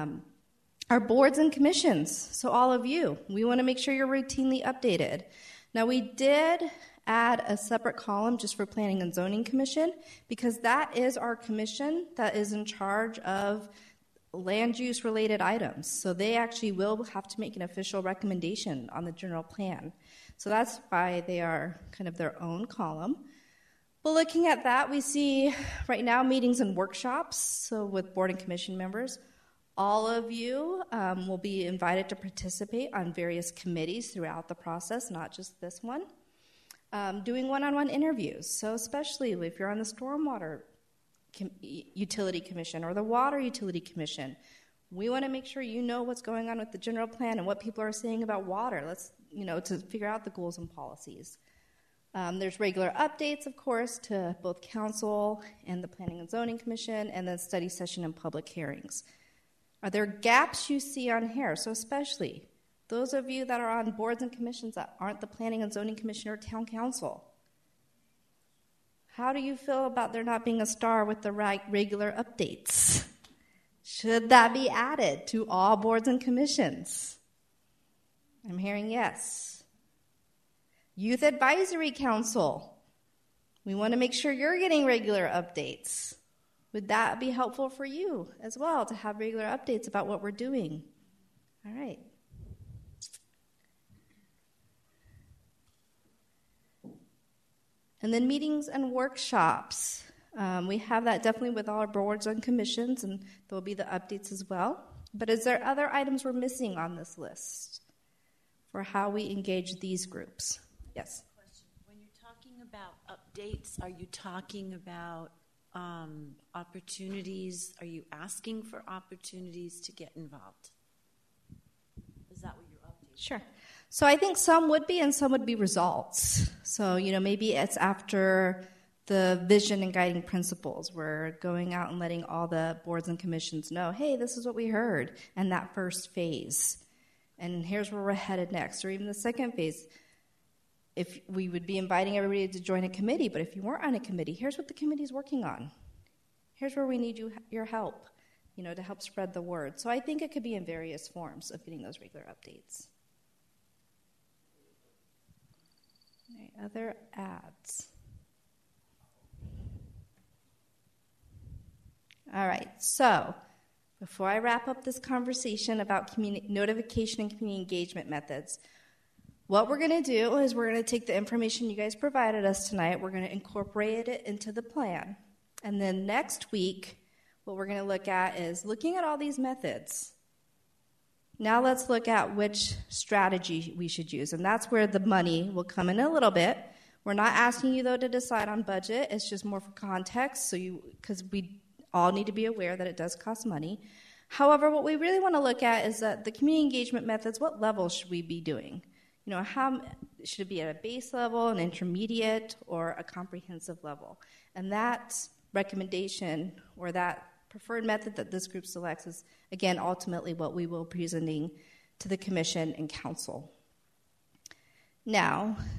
Our boards and commissions, so all of you, we want to make sure you're routinely updated. Now, we did add a separate column just for Planning and Zoning Commission because that is our commission that is in charge of land use related items. So they actually will have to make an official recommendation on the general plan. So that's why they are kind of their own column. But looking at that, we see right now meetings and workshops, so with board and commission members. All of you will be invited to participate on various committees throughout the process, not just this one. Doing one-on-one interviews, so especially if you're on the Stormwater Utility Commission or the Water Utility Commission, we want to make sure you know what's going on with the general plan and what people are saying about water. Let's, to figure out the goals and policies. There's regular updates, of course, to both council and the Planning and Zoning Commission, and then study session and public hearings. Are there gaps you see on here? So especially those of you that are on boards and commissions that aren't the Planning and Zoning Commission or Town Council. How do you feel about there not being a star with the regular updates? Should that be added to all boards and commissions? I'm hearing yes. Youth Advisory Council. We want to make sure you're getting regular updates. Would that be helpful for you as well to have regular updates about what we're doing? All right. And then meetings and workshops. We have that definitely with all our boards and commissions, and there will be the updates as well. But is there other items we're missing on this list for how we engage these groups? Yes? When you're talking about updates, are you talking about opportunities? Are you asking for opportunities to get involved? Is that what you're updating? Sure. So I think some would be and some would be results. So, maybe it's after the vision and guiding principles. We're going out and letting all the boards and commissions know, hey, this is what we heard in that first phase. And here's where we're headed next. Or even the second phase. If we would be inviting everybody to join a committee, but if you weren't on a committee, here's what the committee's working on. Here's where we need your help, to help spread the word. So I think it could be in various forms of getting those regular updates. All right, other ads. All right, so before I wrap up this conversation about notification and community engagement methods, what we're going to do is we're going to take the information you guys provided us tonight, we're going to incorporate it into the plan. And then next week, what we're going to look at is looking at all these methods. Now let's look at which strategy we should use. And that's where the money will come in a little bit. We're not asking you, though, to decide on budget. It's just more for context, because we all need to be aware that it does cost money. However, what we really want to look at is that the community engagement methods, what level should we be doing? How should it be at a base level, an intermediate, or a comprehensive level? And that recommendation or that preferred method that this group selects is, again, ultimately what we will be presenting to the commission and council. Now,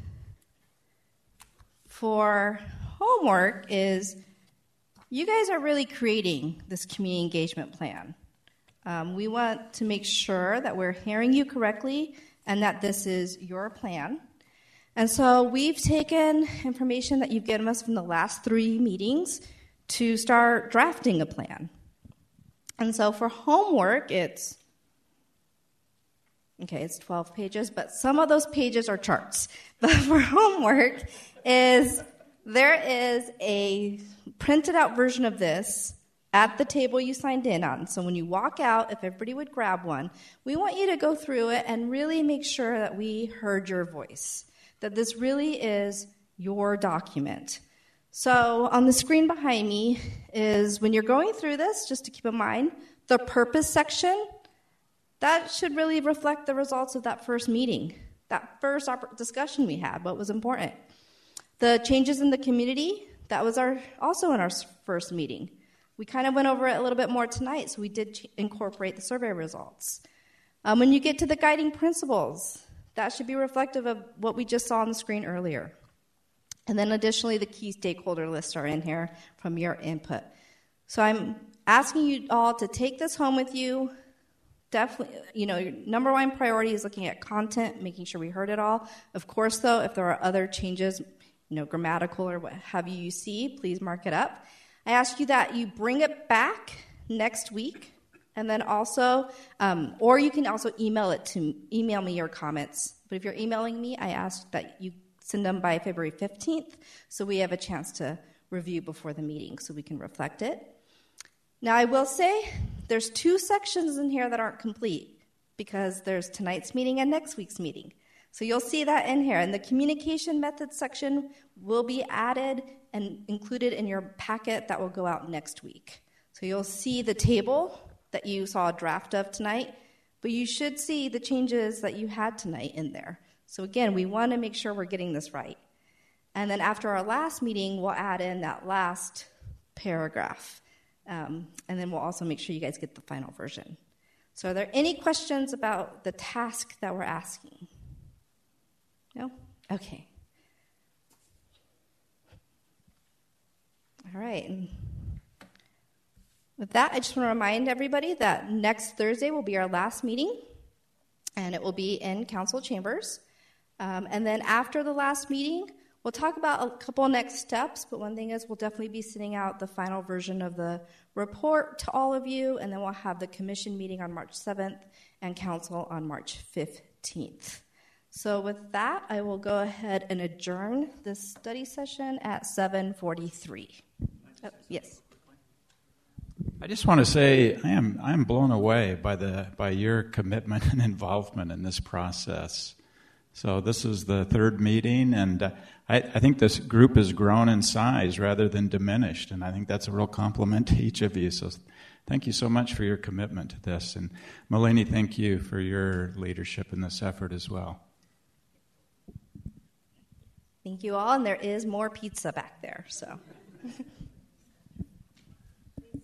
for homework is you guys are really creating this community engagement plan. We want to make sure that we're hearing you correctly and that this is your plan. And so we've taken information that you've given us from the last 3 meetings to start drafting a plan. And so for homework, it's 12 pages, but some of those pages are charts. But for homework there is a printed out version of this at the table you signed in on. So when you walk out, if everybody would grab one, we want you to go through it and really make sure that we heard your voice, that this really is your document. So on the screen behind me is, when you're going through this, just to keep in mind, the purpose section, that should really reflect the results of that first meeting, that first discussion we had, what was important. The changes in the community, that was also in our first meeting. We kind of went over it a little bit more tonight, so we did incorporate the survey results. When you get to the guiding principles, that should be reflective of what we just saw on the screen earlier. And then additionally, the key stakeholder lists are in here from your input. So I'm asking you all to take this home with you, definitely, your number one priority is looking at content, making sure we heard it all. Of course, though, if there are other changes, grammatical or what have you see, please mark it up. I ask you that you bring it back next week, and then also, or you can also email me your comments. But if you're emailing me, I ask that you send them by February 15th, so we have a chance to review before the meeting, so we can reflect it. Now, I will say there's 2 sections in here that aren't complete because there's tonight's meeting and next week's meeting. So you'll see that in here. And the communication methods section will be added and included in your packet that will go out next week. So you'll see the table that you saw a draft of tonight, but you should see the changes that you had tonight in there. So again, we want to make sure we're getting this right. And then after our last meeting, we'll add in that last paragraph. And then we'll also make sure you guys get the final version. So are there any questions about the task that we're asking? No? Okay. All right. And with that, I just want to remind everybody that next Thursday will be our last meeting, and it will be in council chambers. And then after the last meeting, we'll talk about a couple of next steps, but one thing is we'll definitely be sending out the final version of the report to all of you, and then we'll have the commission meeting on March 7th and council on March 15th. So with that, I will go ahead and adjourn this study session at 7:43. Oh, yes. I just want to say I am blown away by your commitment and involvement in this process. So this is the 3rd meeting, and I think this group has grown in size rather than diminished, and I think that's a real compliment to each of you. So thank you so much for your commitment to this. And Malini, thank you for your leadership in this effort as well. Thank you all, and there is more pizza back there, so...